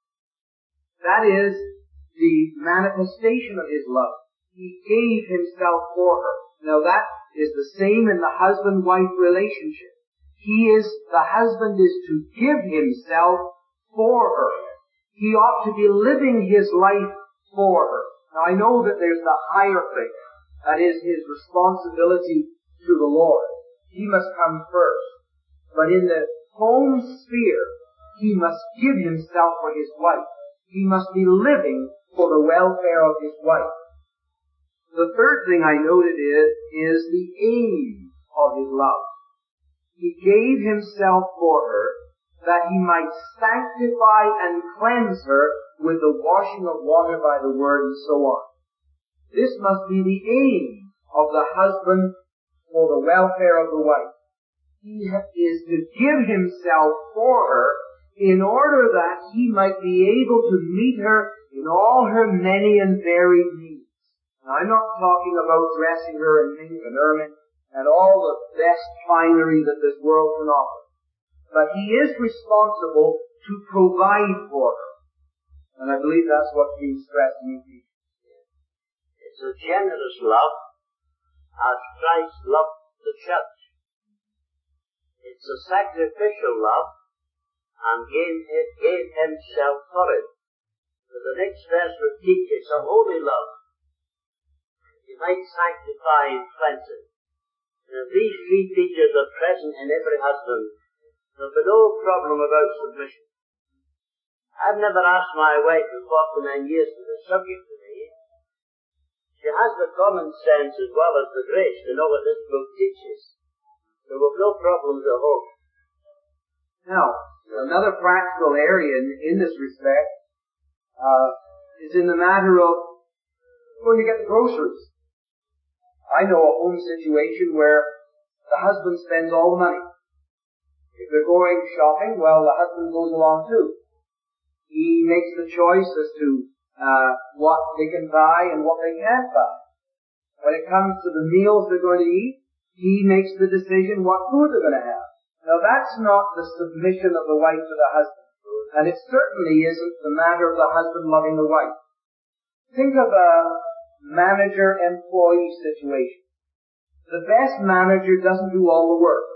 That is the manifestation of his love. He gave himself for her. Now that is the same in the husband-wife relationship. He is, the husband is to give himself for her. He ought to be living his life for her. Now I know that there's the higher thing. That is his responsibility to the Lord. He must come first. But in the home sphere, he must give himself for his wife. He must be living for the welfare of his wife. The third thing I noted is, is the aim of his love. He gave himself for her that he might sanctify and cleanse her with the washing of water by the word and so on. This must be the aim of the husband for the welfare of the wife. He is to give himself for her in order that he might be able to meet her in all her many and varied needs. Now, I'm not talking about dressing her in mink and ermine and all the best finery that this world can offer. But he is responsible to provide for her. And I believe that's what's being stressed in Ephesians. It's a generous love as Christ loved the church. It's a sacrificial love and gave, gave himself for it. So the next verse would teach it's a holy love. He might sanctify and cleanse it. And if these three features are present in every husband, there'll be no problem about submission. I've never asked my wife in forty-nine years to the subject to me. She has the common sense as well as the grace to know what this book teaches. So we've no problems at home. Now, another practical area in, in this respect uh, is in the matter of going to get the groceries. I know a home situation where the husband spends all the money. If they're going shopping, well, the husband goes along too. He makes the choice as to uh, what they can buy and what they can't buy. When it comes to the meals they're going to eat, he makes the decision what food they're going to have. Now that's not the submission of the wife to the husband. And it certainly isn't the matter of the husband loving the wife. Think of a manager-employee situation. The best manager doesn't do all the work.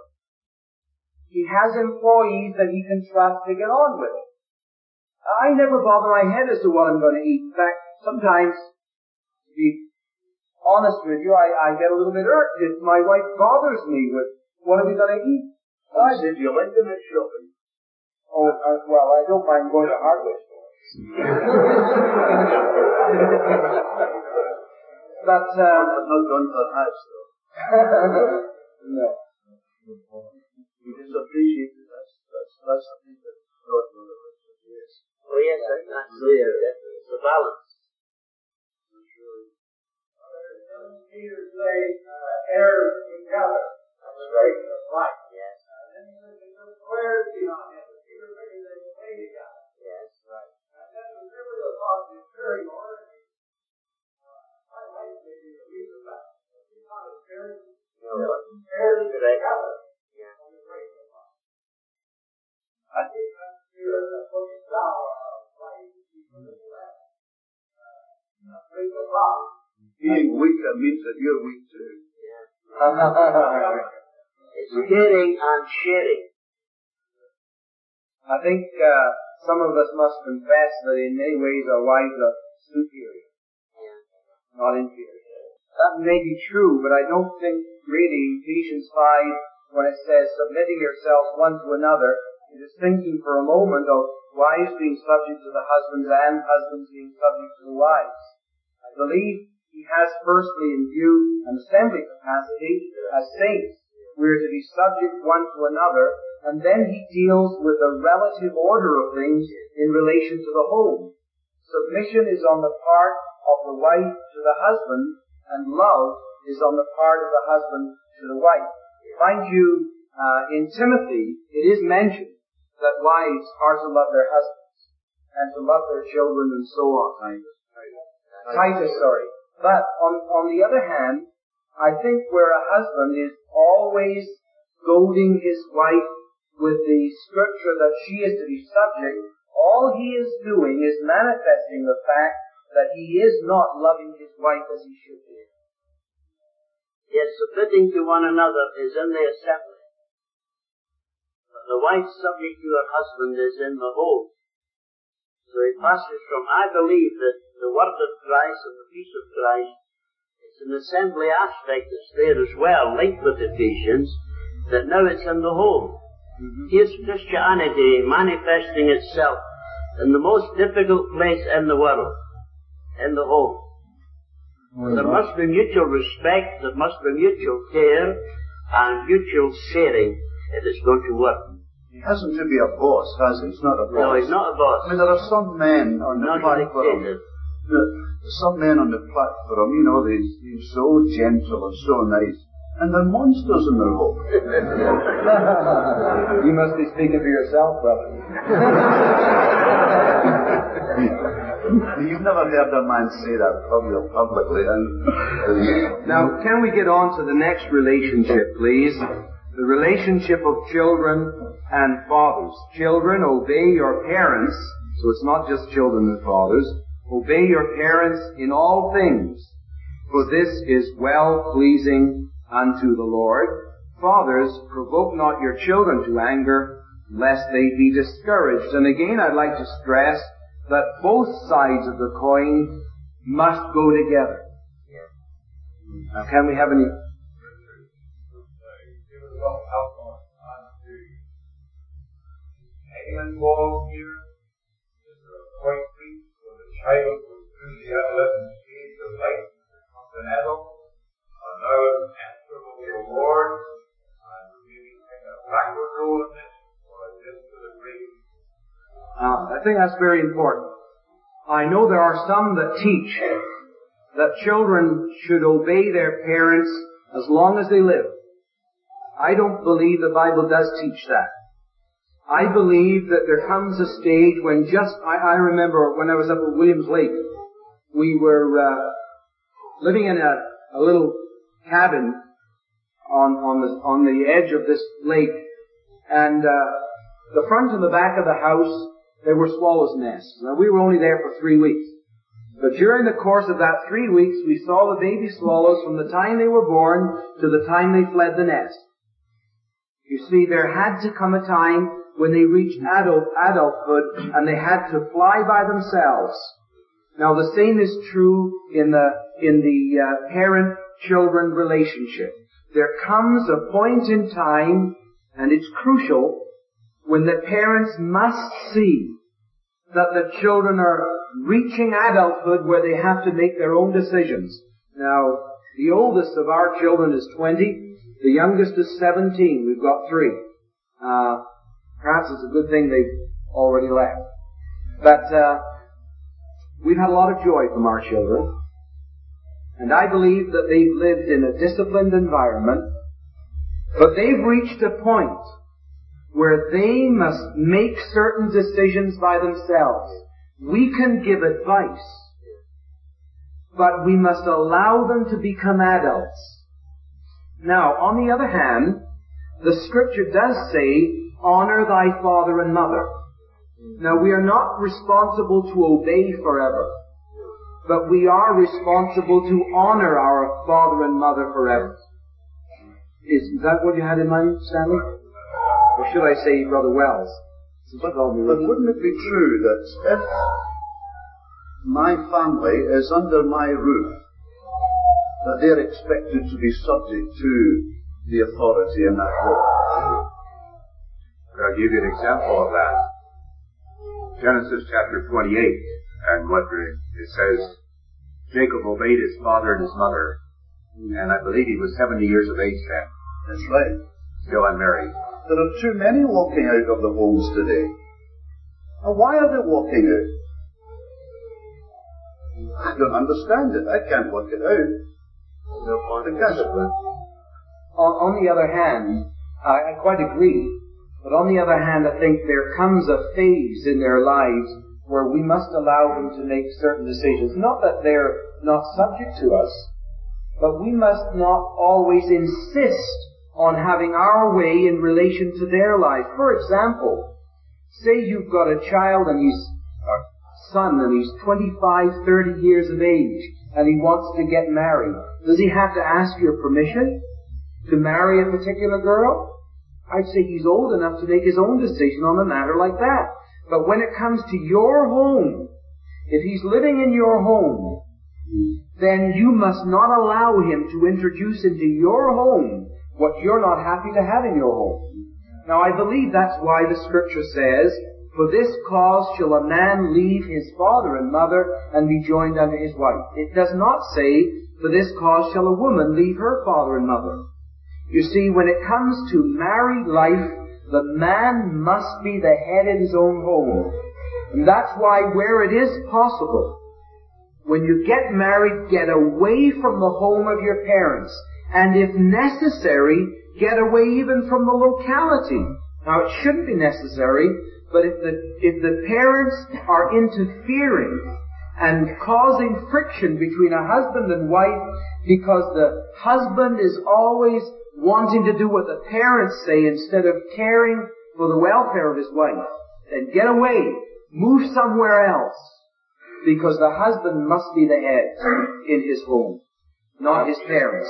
He has employees that he can trust to get on with it. I never bother my head as to what I'm going to eat. In fact, sometimes, to be honest with you, I, I get a little bit irked if my wife bothers me with, what are we going to eat? I said, you like to make shopping? Oh, uh, well, I don't mind going to hardware stores. But, uh... I'm not going to the house, though. No. We just appreciate it. That's, that's, that's something that God will have us. Yes. Oh yes, that's there. It's a balance. Peter say, uh, heirs together. That's right. That's right. Yes. And then he says, there's clarity on him. Peter really they play together. Yes. Right. And then the river of God is very orderly. My wife may be the reason that. She's not as very heirs together. Yeah. On the grace of God. I think that's here in the book of Thou, right? People that left. Uh, grace of God. Being weaker means that you're weak too. Yeah. It's caring and sharing. I think uh, some of us must confess that in many ways our wives are superior, Yeah. not inferior. That may be true, but I don't think really Ephesians five, when it says submitting yourselves one to another, it is thinking for a moment of wives being subject to the husbands and husbands being subject to the wives. I believe he has firstly in view an assembly capacity as saints. We are to be subject one to another, and then he deals with the relative order of things in relation to the home. Submission is on the part of the wife to the husband, and love is on the part of the husband to the wife. Mind you, uh, in Timothy, it is mentioned that wives are to love their husbands, and to love their children, and so on. Titus, sorry. But on, on the other hand, I think where a husband is always goading his wife with the scripture that she is to be subject, all he is doing is manifesting the fact that he is not loving his wife as he should be. Yes, submitting to one another is in the assembly. But the wife subject to her husband is in the home. So it passes from, I believe that the word of Christ and the peace of Christ, it's an assembly aspect that's there as well, linked with Ephesians, that now it's in the home. Mm-hmm. Here's Christianity manifesting itself in the most difficult place in the world, in the home. Mm-hmm. There must be mutual respect, there must be mutual care, and mutual sharing if it's going to work. He hasn't to be a boss, has he? He's not a boss. No, he's not a boss. I mean, there are some men on the not platform. There's some men on the platform, you know, they, they're so gentle and so nice. And they're monsters in their home. You must be speaking for yourself, brother. You've never heard a man say that public, publicly. And, uh, now, can we get on to the next relationship, please? The relationship of children and fathers. Children, obey your parents. So it's not just children and fathers. Obey your parents in all things, for this is well-pleasing unto the Lord. Fathers, provoke not your children to anger, lest they be discouraged. And again, I'd like to stress that both sides of the coin must go together. Now, can we have any... Involved here is a point reached when the child goes through the adolescent stage of life and becomes an adult, and now is answerable to the Lord, and maybe take a backward role in this, or just to the grave. Uh, I think that's very important. I know there are some that teach that children should obey their parents as long as they live. I don't believe the Bible does teach that. I believe that there comes a stage when just, I, I remember when I was up at Williams Lake, we were uh, living in a, a little cabin on, on, the, on the edge of this lake, and uh, the front and the back of the house, there were swallows' nests. Now, we were only there for three weeks. But during the course of that three weeks, we saw the baby swallows from the time they were born to the time they fled the nest. You see, there had to come a time when they reached adult, adulthood and they had to fly by themselves. Now the same is true in the, in the uh, parent-children relationship. There comes a point in time, and it's crucial, when the parents must see that the children are reaching adulthood where they have to make their own decisions. Now, the oldest of our children is twenty, the youngest is seventeen. We've got three. Uh, Perhaps it's a good thing they've already left. But uh, we've had a lot of joy from our children. And I believe that they've lived in a disciplined environment. But they've reached a point where they must make certain decisions by themselves. We can give advice, but we must allow them to become adults. Now, on the other hand, the Scripture does say, honor thy father and mother. Now, we are not responsible to obey forever, but we are responsible to honor our father and mother forever. Is, is that what you had in mind, Stanley? Or should I say Brother Wells? But, but wouldn't it be true that if my family is under my roof, that they're expected to be subject to the authority in that home? I'll give you an example of that. Genesis chapter twenty-eight, and what it says, Jacob obeyed his father and his mother, and I believe he was seventy years of age then. That's right. Still unmarried. There are too many walking out of the homes today. Now, why are they walking out? I don't understand it. I can't work it out. Because on, on the other hand, I, I quite agree. But on the other hand, I think there comes a phase in their lives where we must allow them to make certain decisions. Not that they're not subject to us, but we must not always insist on having our way in relation to their life. For example, say you've got a child and he's a son and he's twenty-five, thirty years of age and he wants to get married. Does he have to ask your permission to marry a particular girl? I'd say he's old enough to make his own decision on a matter like that. But when it comes to your home, if he's living in your home, then you must not allow him to introduce into your home what you're not happy to have in your home. Now I believe that's why the scripture says, "For this cause shall a man leave his father and mother and be joined unto his wife." It does not say, "For this cause shall a woman leave her father and mother." You see, when it comes to married life, the man must be the head in his own home. And that's why where it is possible, when you get married, get away from the home of your parents. And if necessary, get away even from the locality. Now it shouldn't be necessary, but if the, if the parents are interfering and causing friction between a husband and wife because the husband is always wanting to do what the parents say instead of caring for the welfare of his wife, then get away. Move somewhere else. Because the husband must be the head in his home, not his parents.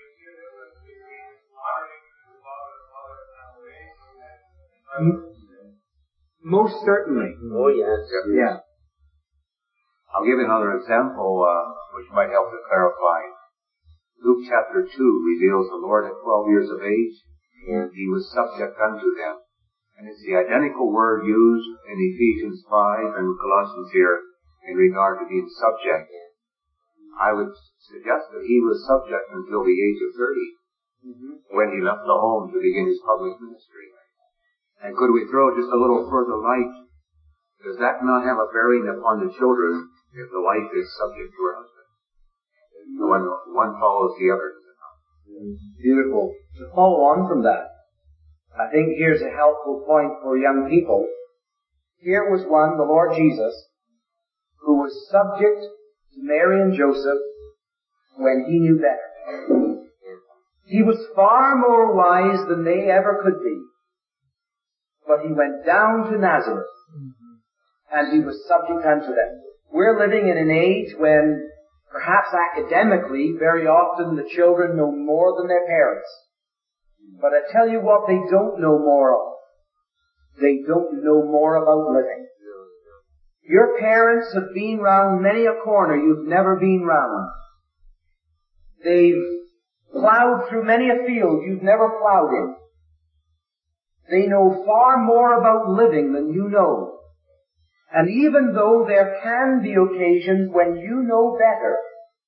Most certainly. Oh, yes. Yeah. I'll give you another example, uh, which might help to clarify. Luke chapter two reveals the Lord at twelve years of age, and he was subject unto them. And it's the identical word used in Ephesians five and Colossians here in regard to being subject. I would suggest that he was subject until the age of thirty, mm-hmm. when he left the home to begin his public ministry. And could we throw just a little further light? Does that not have a bearing upon the children if the wife is subject to her husband? One, one follows the other. Beautiful. To follow on from that, I think here's a helpful point for young people. Here was one, the Lord Jesus, who was subject to Mary and Joseph when he knew better. He was far more wise than they ever could be. But he went down to Nazareth, and he was subject unto them. We're living in an age when, perhaps academically, very often the children know more than their parents. But I tell you what they don't know more of. They don't know more about living. Your parents have been round many a corner you've never been round. They've plowed through many a field you've never plowed in. They know far more about living than you know. And even though there can be occasions when you know better,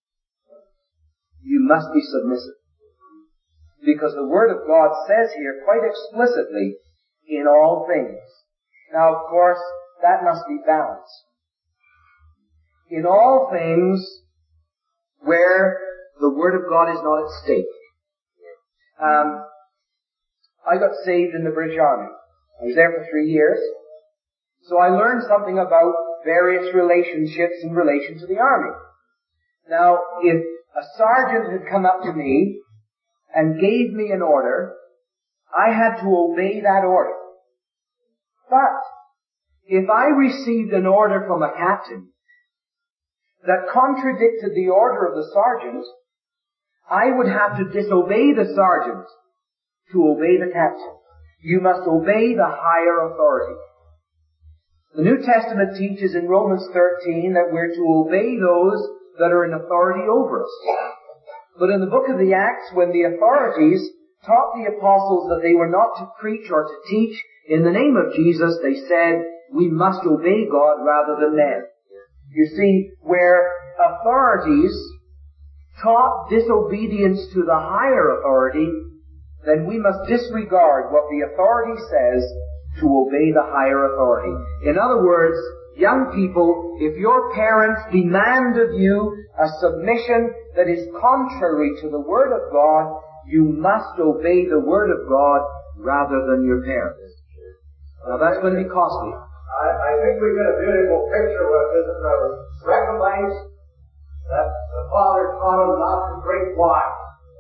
you must be submissive. Because the Word of God says here quite explicitly, in all things. Now, of course, that must be balanced. In all things where the Word of God is not at stake. Um, I got saved in the British Army. I was there for three years. So I learned something about various relationships in relation to the Army. Now, if a sergeant had come up to me and gave me an order, I had to obey that order. But if I received an order from a captain that contradicted the order of the sergeant, I would have to disobey the sergeant to obey the captain. You must obey the higher authority. The New Testament teaches in Romans thirteen that we're to obey those that are in authority over us. But in the book of the Acts, when the authorities taught the apostles that they were not to preach or to teach in the name of Jesus, they said, we must obey God rather than men. You see, where authorities taught disobedience to the higher authority, then we must disregard what the authority says to obey the higher authority. In other words, young people, if your parents demand of you a submission that is contrary to the Word of God, you must obey the Word of God rather than your parents. Now that's going to be costly. I, I think we get a beautiful picture with this. Uh, recognize that the father taught him not to drink wine.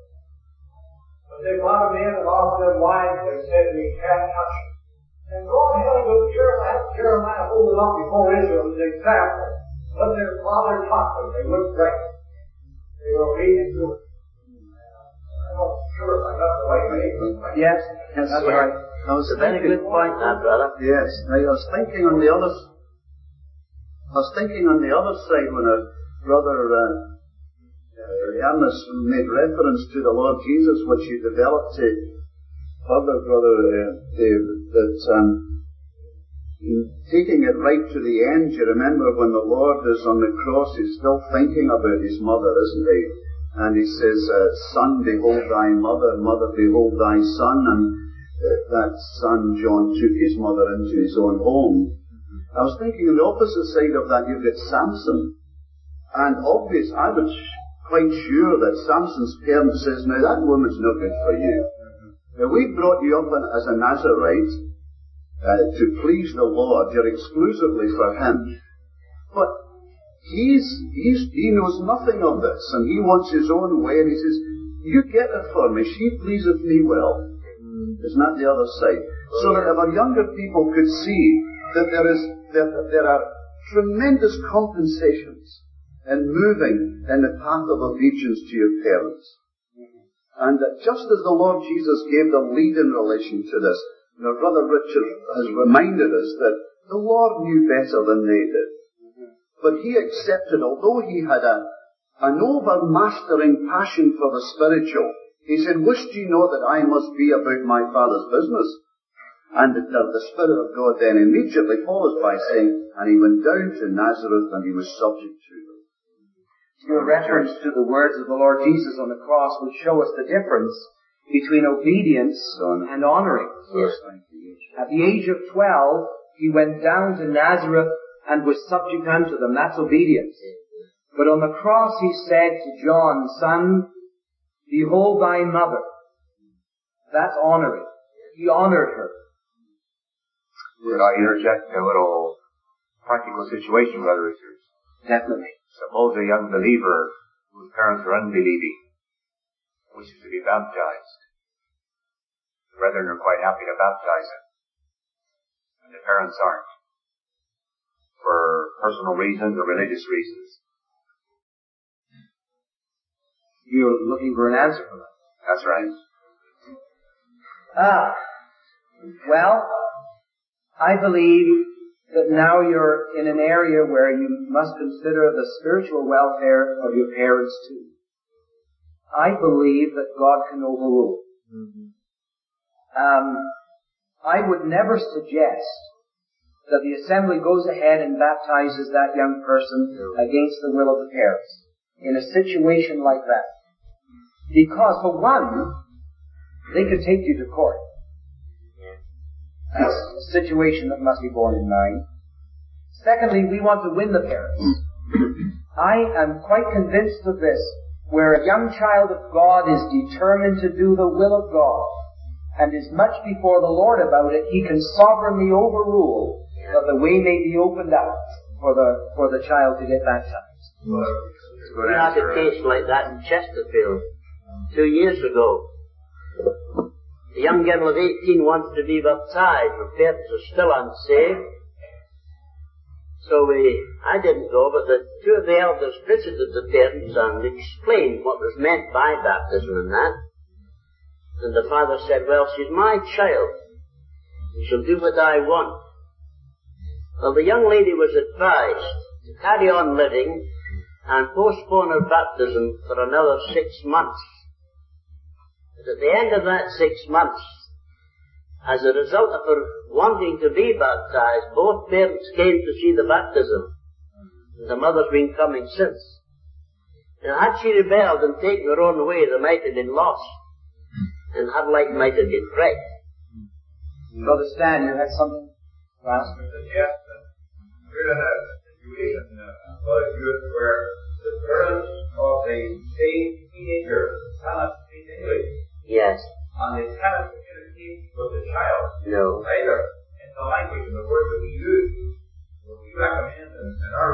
But they brought him in and offered him wine and they said, we can't touch it. And God held with Jeremiah, Jeremiah holding up before Israel as an example. But their father taught them they wouldn't drink. They were obedient to it. I'm not sure if I got the right name. Yes, Yes, that's sir. right. I was It's a very thinking, good point, that brother. yes, I was thinking on the other, I was thinking on the other side when a brother, uh, uh, Ernest made reference to the Lord Jesus, which you developed to further, brother uh, David, that um, taking it right to the end, you remember when the Lord is on the cross, he's still thinking about his mother, isn't he? And he says, uh, son, behold thy mother, mother, behold thy son, and uh, that son, John, took his mother into his own home. I was thinking on the opposite side of that, you've got Samson. And obvious, I was quite sure that Samson's parent says, now that woman's no good for you. Now we brought you up as a Nazarite uh, to please the Lord. You're exclusively for him. But he's, he's, he knows nothing of this, and he wants his own way, and he says, you get her for me, she pleaseth me well. Isn't that the other side? So that our younger people could see that there is, that there are tremendous compensations in moving in the path of obedience to your parents. And that just as the Lord Jesus gave the lead in relation to this, your brother Richard has reminded us that the Lord knew better than they did. But he accepted, although he had a, an overmastering passion for the spiritual, he said, wist ye not that I must be about my Father's business? And the, the Spirit of God then immediately follows by saying, and he went down to Nazareth and he was subject to them. Your reference to the words of the Lord Jesus on the cross would show us the difference between obedience and honoring. Yes. At the age of twelve, he went down to Nazareth and was subject unto them. That's obedience. But on the cross he said to John, son, behold thy mother. That's honoring. He honored her. Could I interject a little practical situation, Brother Richards? Definitely. Suppose a young believer whose parents are unbelieving wishes to be baptized. The brethren are quite happy to baptize him, and the parents aren't, for personal reasons or religious reasons. You're looking for an answer for that. That's right. Ah. Well, I believe that now you're in an area where you must consider the spiritual welfare of your parents too. I believe that God can overrule. Mm-hmm. Um, I would never suggest that the assembly goes ahead and baptizes that young person against the will of the parents in a situation like that. Because, for one, they could take you to court. That's a situation that must be borne in mind. Secondly, we want to win the parents. I am quite convinced of this, where a young child of God is determined to do the will of God and is much before the Lord about it, he can sovereignly overrule that the way may be opened up for the for the child to get baptized. We had a case like that in Chesterfield two years ago. A young girl of eighteen wanted to be baptized. Her parents were still unsaved. So we, I didn't go, but the two of the elders visited the parents and explained what was meant by baptism and that. And the father said, well, she's my child. She'll do what I want. Well, the young lady was advised to carry on living and postpone her baptism for another six months. But at the end of that six months, as a result of her wanting to be baptized, both parents came to see the baptism. And the mother's been coming since. Now, had she rebelled and taken her own way, they might have been lost. And her life might have been wrecked. Brother Stan, you had something to ask? Yes, we're in a situation uh, about youth where the parents of the same teenager cannot speak English. Yes. And they cannot communicate with the child. No. Either in the language of the word that we use.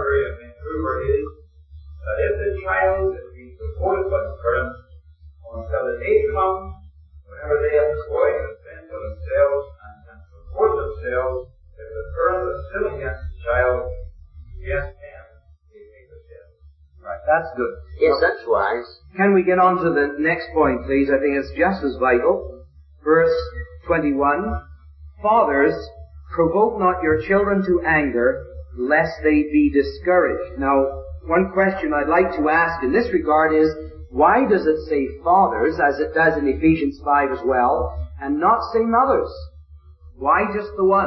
Calgary and Vancouver is that if the child is being supported by the parents until the age comes, whenever they have to go out and fend for themselves and, and support themselves, if the parent is still against the child, against them, they take the step. Right, that's good. Yes, that's wise. Can we get on to the next point, please? I think it's just as vital. Verse twenty-one, Fathers, provoke not your children to anger, lest they be discouraged. Now, one question I'd like to ask in this regard is, why does it say fathers, as it does in Ephesians five as well, and not say mothers? Why just the one?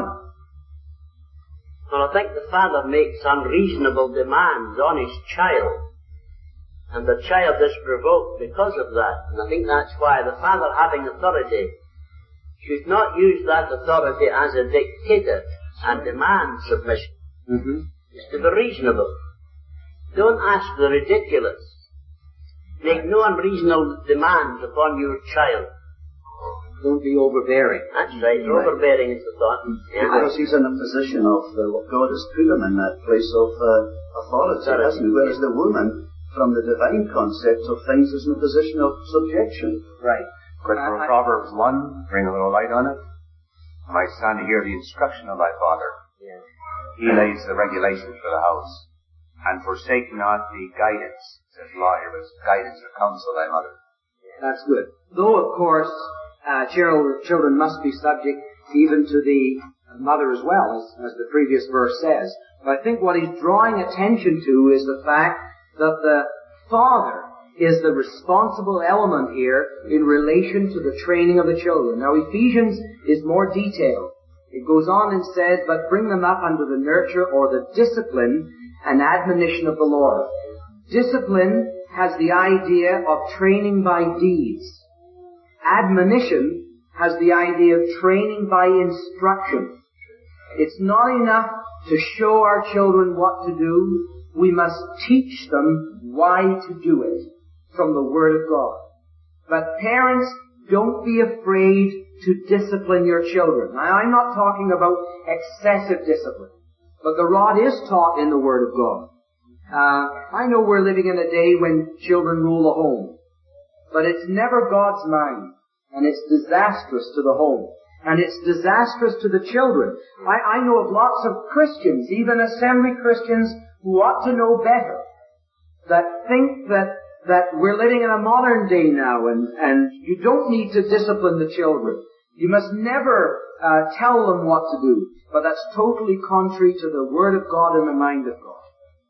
Well, I think the father makes unreasonable demands on his child, and the child is provoked because of that. And I think that's why the father, having authority, should not use that authority as a dictator and demand submission. Mm-hmm. It's to be reasonable. Don't ask the ridiculous. Make no unreasonable demands upon your child. Don't be overbearing. That's right. right. Overbearing is the thought. Yeah. Because he's in a position of uh, what God has put him in, that place of uh, authority, authority, hasn't he? Whereas the woman, from the divine concept of things, is in a position of subjection. Right. Quick from uh, Proverbs one, bring a little light on it. My son, hear the instruction of thy father. Yeah. He lays the regulations for the house. And forsake not the guidance, says lawyers, guidance or counsel thy mother. That's good. Though, of course, uh, children must be subject even to the mother as well, as, as the previous verse says. But I think what he's drawing attention to is the fact that the father is the responsible element here in relation to the training of the children. Now, Ephesians is more detailed. It goes on and says, but bring them up under the nurture or the discipline and admonition of the Lord. Discipline has the idea of training by deeds. Admonition has the idea of training by instruction. It's not enough to show our children what to do. We must teach them why to do it from the Word of God. But parents, don't be afraid to discipline your children. Now, I'm not talking about excessive discipline, but the rod is taught in the Word of God. Uh, I know we're living in a day when children rule a home, but it's never God's mind, and it's disastrous to the home, and it's disastrous to the children. I, I know of lots of Christians, even assembly Christians, who ought to know better, that think that that we're living in a modern day now, and, and you don't need to discipline the children. You must never uh, tell them what to do. But that's totally contrary to the Word of God and the mind of God.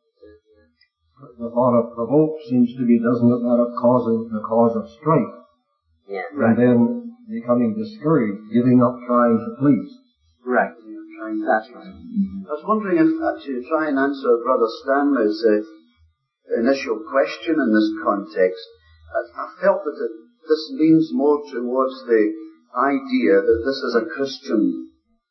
The thought of provoke seems to be, doesn't it, that of causing the cause of strife. Yeah. And then becoming discouraged, giving up trying to please. Right. That's right. I was wondering if, uh, to try and answer Brother Stanley's uh, initial question in this context, I, I felt that it, this leans more towards the idea that this is a Christian,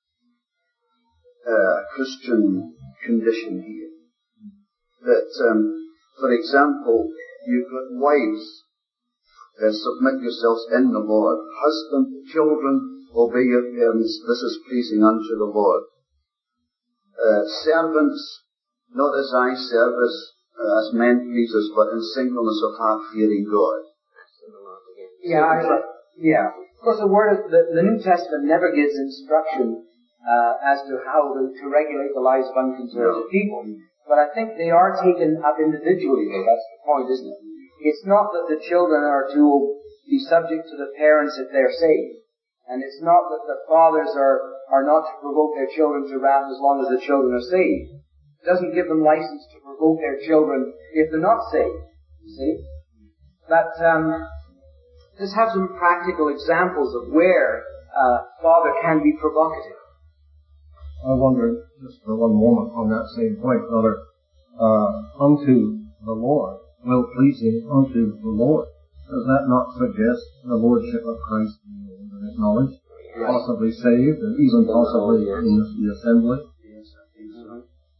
uh, Christian condition here. That, um, for example, you've got wives, uh, submit yourselves in the Lord. Husband, children, obey your parents. This is pleasing unto the Lord. Uh, servants, not as eye service, uh, as men pleasers, but in singleness of heart, fearing God. Yeah, I, yeah. Of course, the word of the, the New Testament never gives instruction uh, as to how to, to regulate the lives of unconverted people. But I think they are taken up individually, though. That's the point, isn't it? It's not that the children are to be subject to the parents if they're saved. And it's not that the fathers are, are not to provoke their children to wrath as long as the children are saved. It doesn't give them license to provoke their children if they're not saved. You see? But, um, let's have some practical examples of where uh, father can be provocative. I wonder, just for one moment on that same point, Brother, uh, unto the Lord, well pleasing unto the Lord. Does that not suggest the Lordship of Christ being acknowledged, yes. Possibly saved, and even possibly in the assembly? Yes, I think so.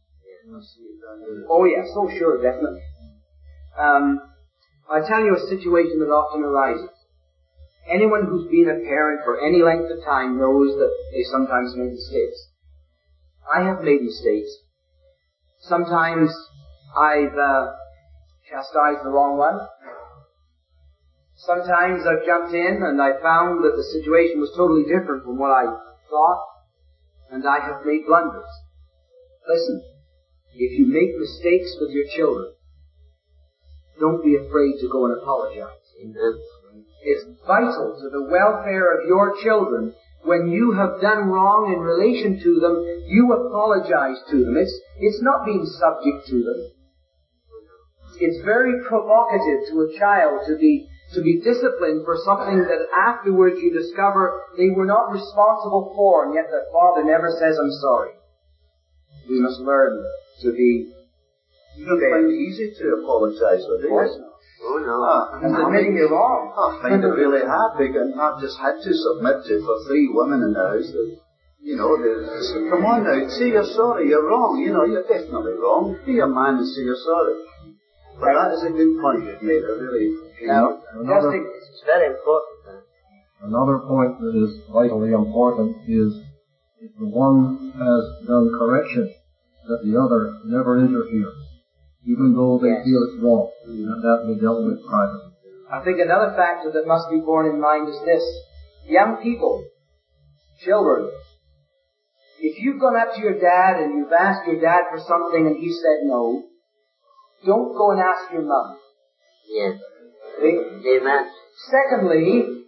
Oh yes, oh sure, definitely. Um, I tell you a situation that often arises. Anyone who's been a parent for any length of time knows that they sometimes make mistakes. I have made mistakes. Sometimes I've uh, chastised the wrong one. Sometimes I've jumped in and I found that the situation was totally different from what I thought, and I have made blunders. Listen, if you make mistakes with your children, don't be afraid to go and apologize. It's vital to the welfare of your children. When you have done wrong in relation to them, you apologize to them. It's, it's not being subject to them. It's very provocative to a child to be, to be disciplined for something that afterwards you discover they were not responsible for, and yet their father never says, I'm sorry. We must learn to be You don't find it easy to apologize with it? Of course not. Oh no. Ah, It's admitting you're wrong. I find it really hard because I've just had to submit to for three women in the house that, you know, they say, come on now, say you're sorry, you're wrong, you know, you're definitely wrong. Be a man and say you're sorry. But that is a good point you've made, I really. Now, Another, It's very important. another point that is vitally important is if the one has done correction, that the other never interferes, even though they Yes. feel it's wrong, and that be dealt with privately. I think another factor that must be borne in mind is this. Young people, children, if you've gone up to your dad and you've asked your dad for something and he said no, don't go and ask your mum. Yes. See? Amen. Secondly,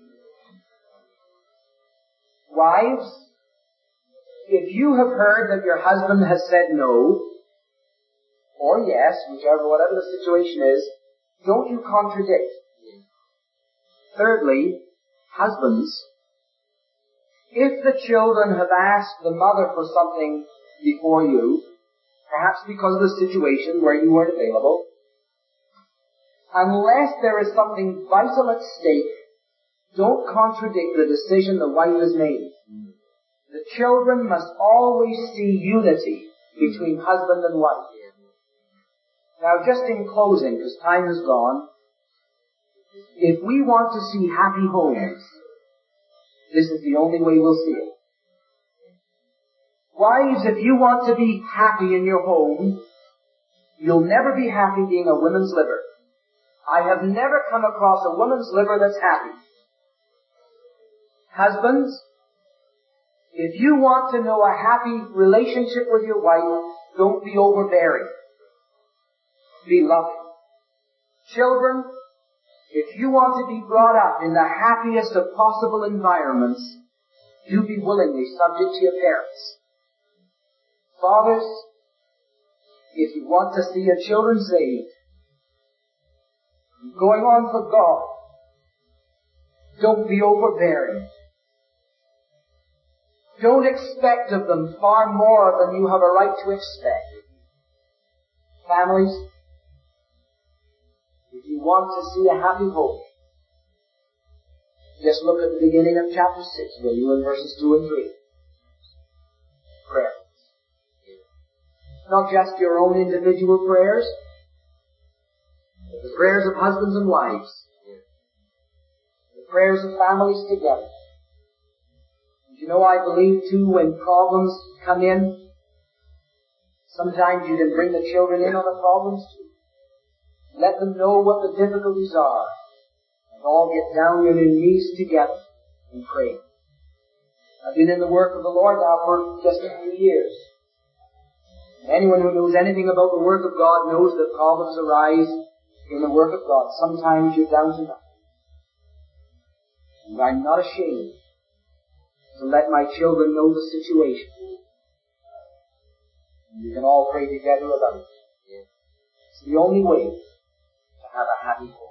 wives, if you have heard that your husband has said no, or yes, whichever, whatever the situation is, don't you contradict. Thirdly, husbands, if the children have asked the mother for something before you, perhaps because of the situation where you weren't available, unless there is something vital at stake, don't contradict the decision the wife has made. The children must always see unity between husband and wife. Now, just in closing, because time is gone, if we want to see happy homes, this is the only way we'll see it. Wives, if you want to be happy in your home, you'll never be happy being a woman's liver. I have never come across a woman's liver that's happy. Husbands, if you want to know a happy relationship with your wife, don't be overbearing. Be loving. Children, if you want to be brought up in the happiest of possible environments, do be willingly subject to your parents. Fathers, if you want to see your children saved, going on for God, don't be overbearing. Don't expect of them far more than you have a right to expect. Families, if you want to see a happy home, just look at the beginning of chapter six, will you, in verses two and three. Prayer. Not just your own individual prayers, but the prayers of husbands and wives. The prayers of families together. You know, I believe too, when problems come in, sometimes you can bring the children in on the problems too. Let them know what the difficulties are, and all get down on your knees together and pray. I've been in the work of the Lord now for just a few years. Anyone who knows anything about the work of God knows that problems arise in the work of God. Sometimes you're down to nothing. And I'm not ashamed to let my children know the situation. And you can all pray together about it. It's the only way to have a happy home.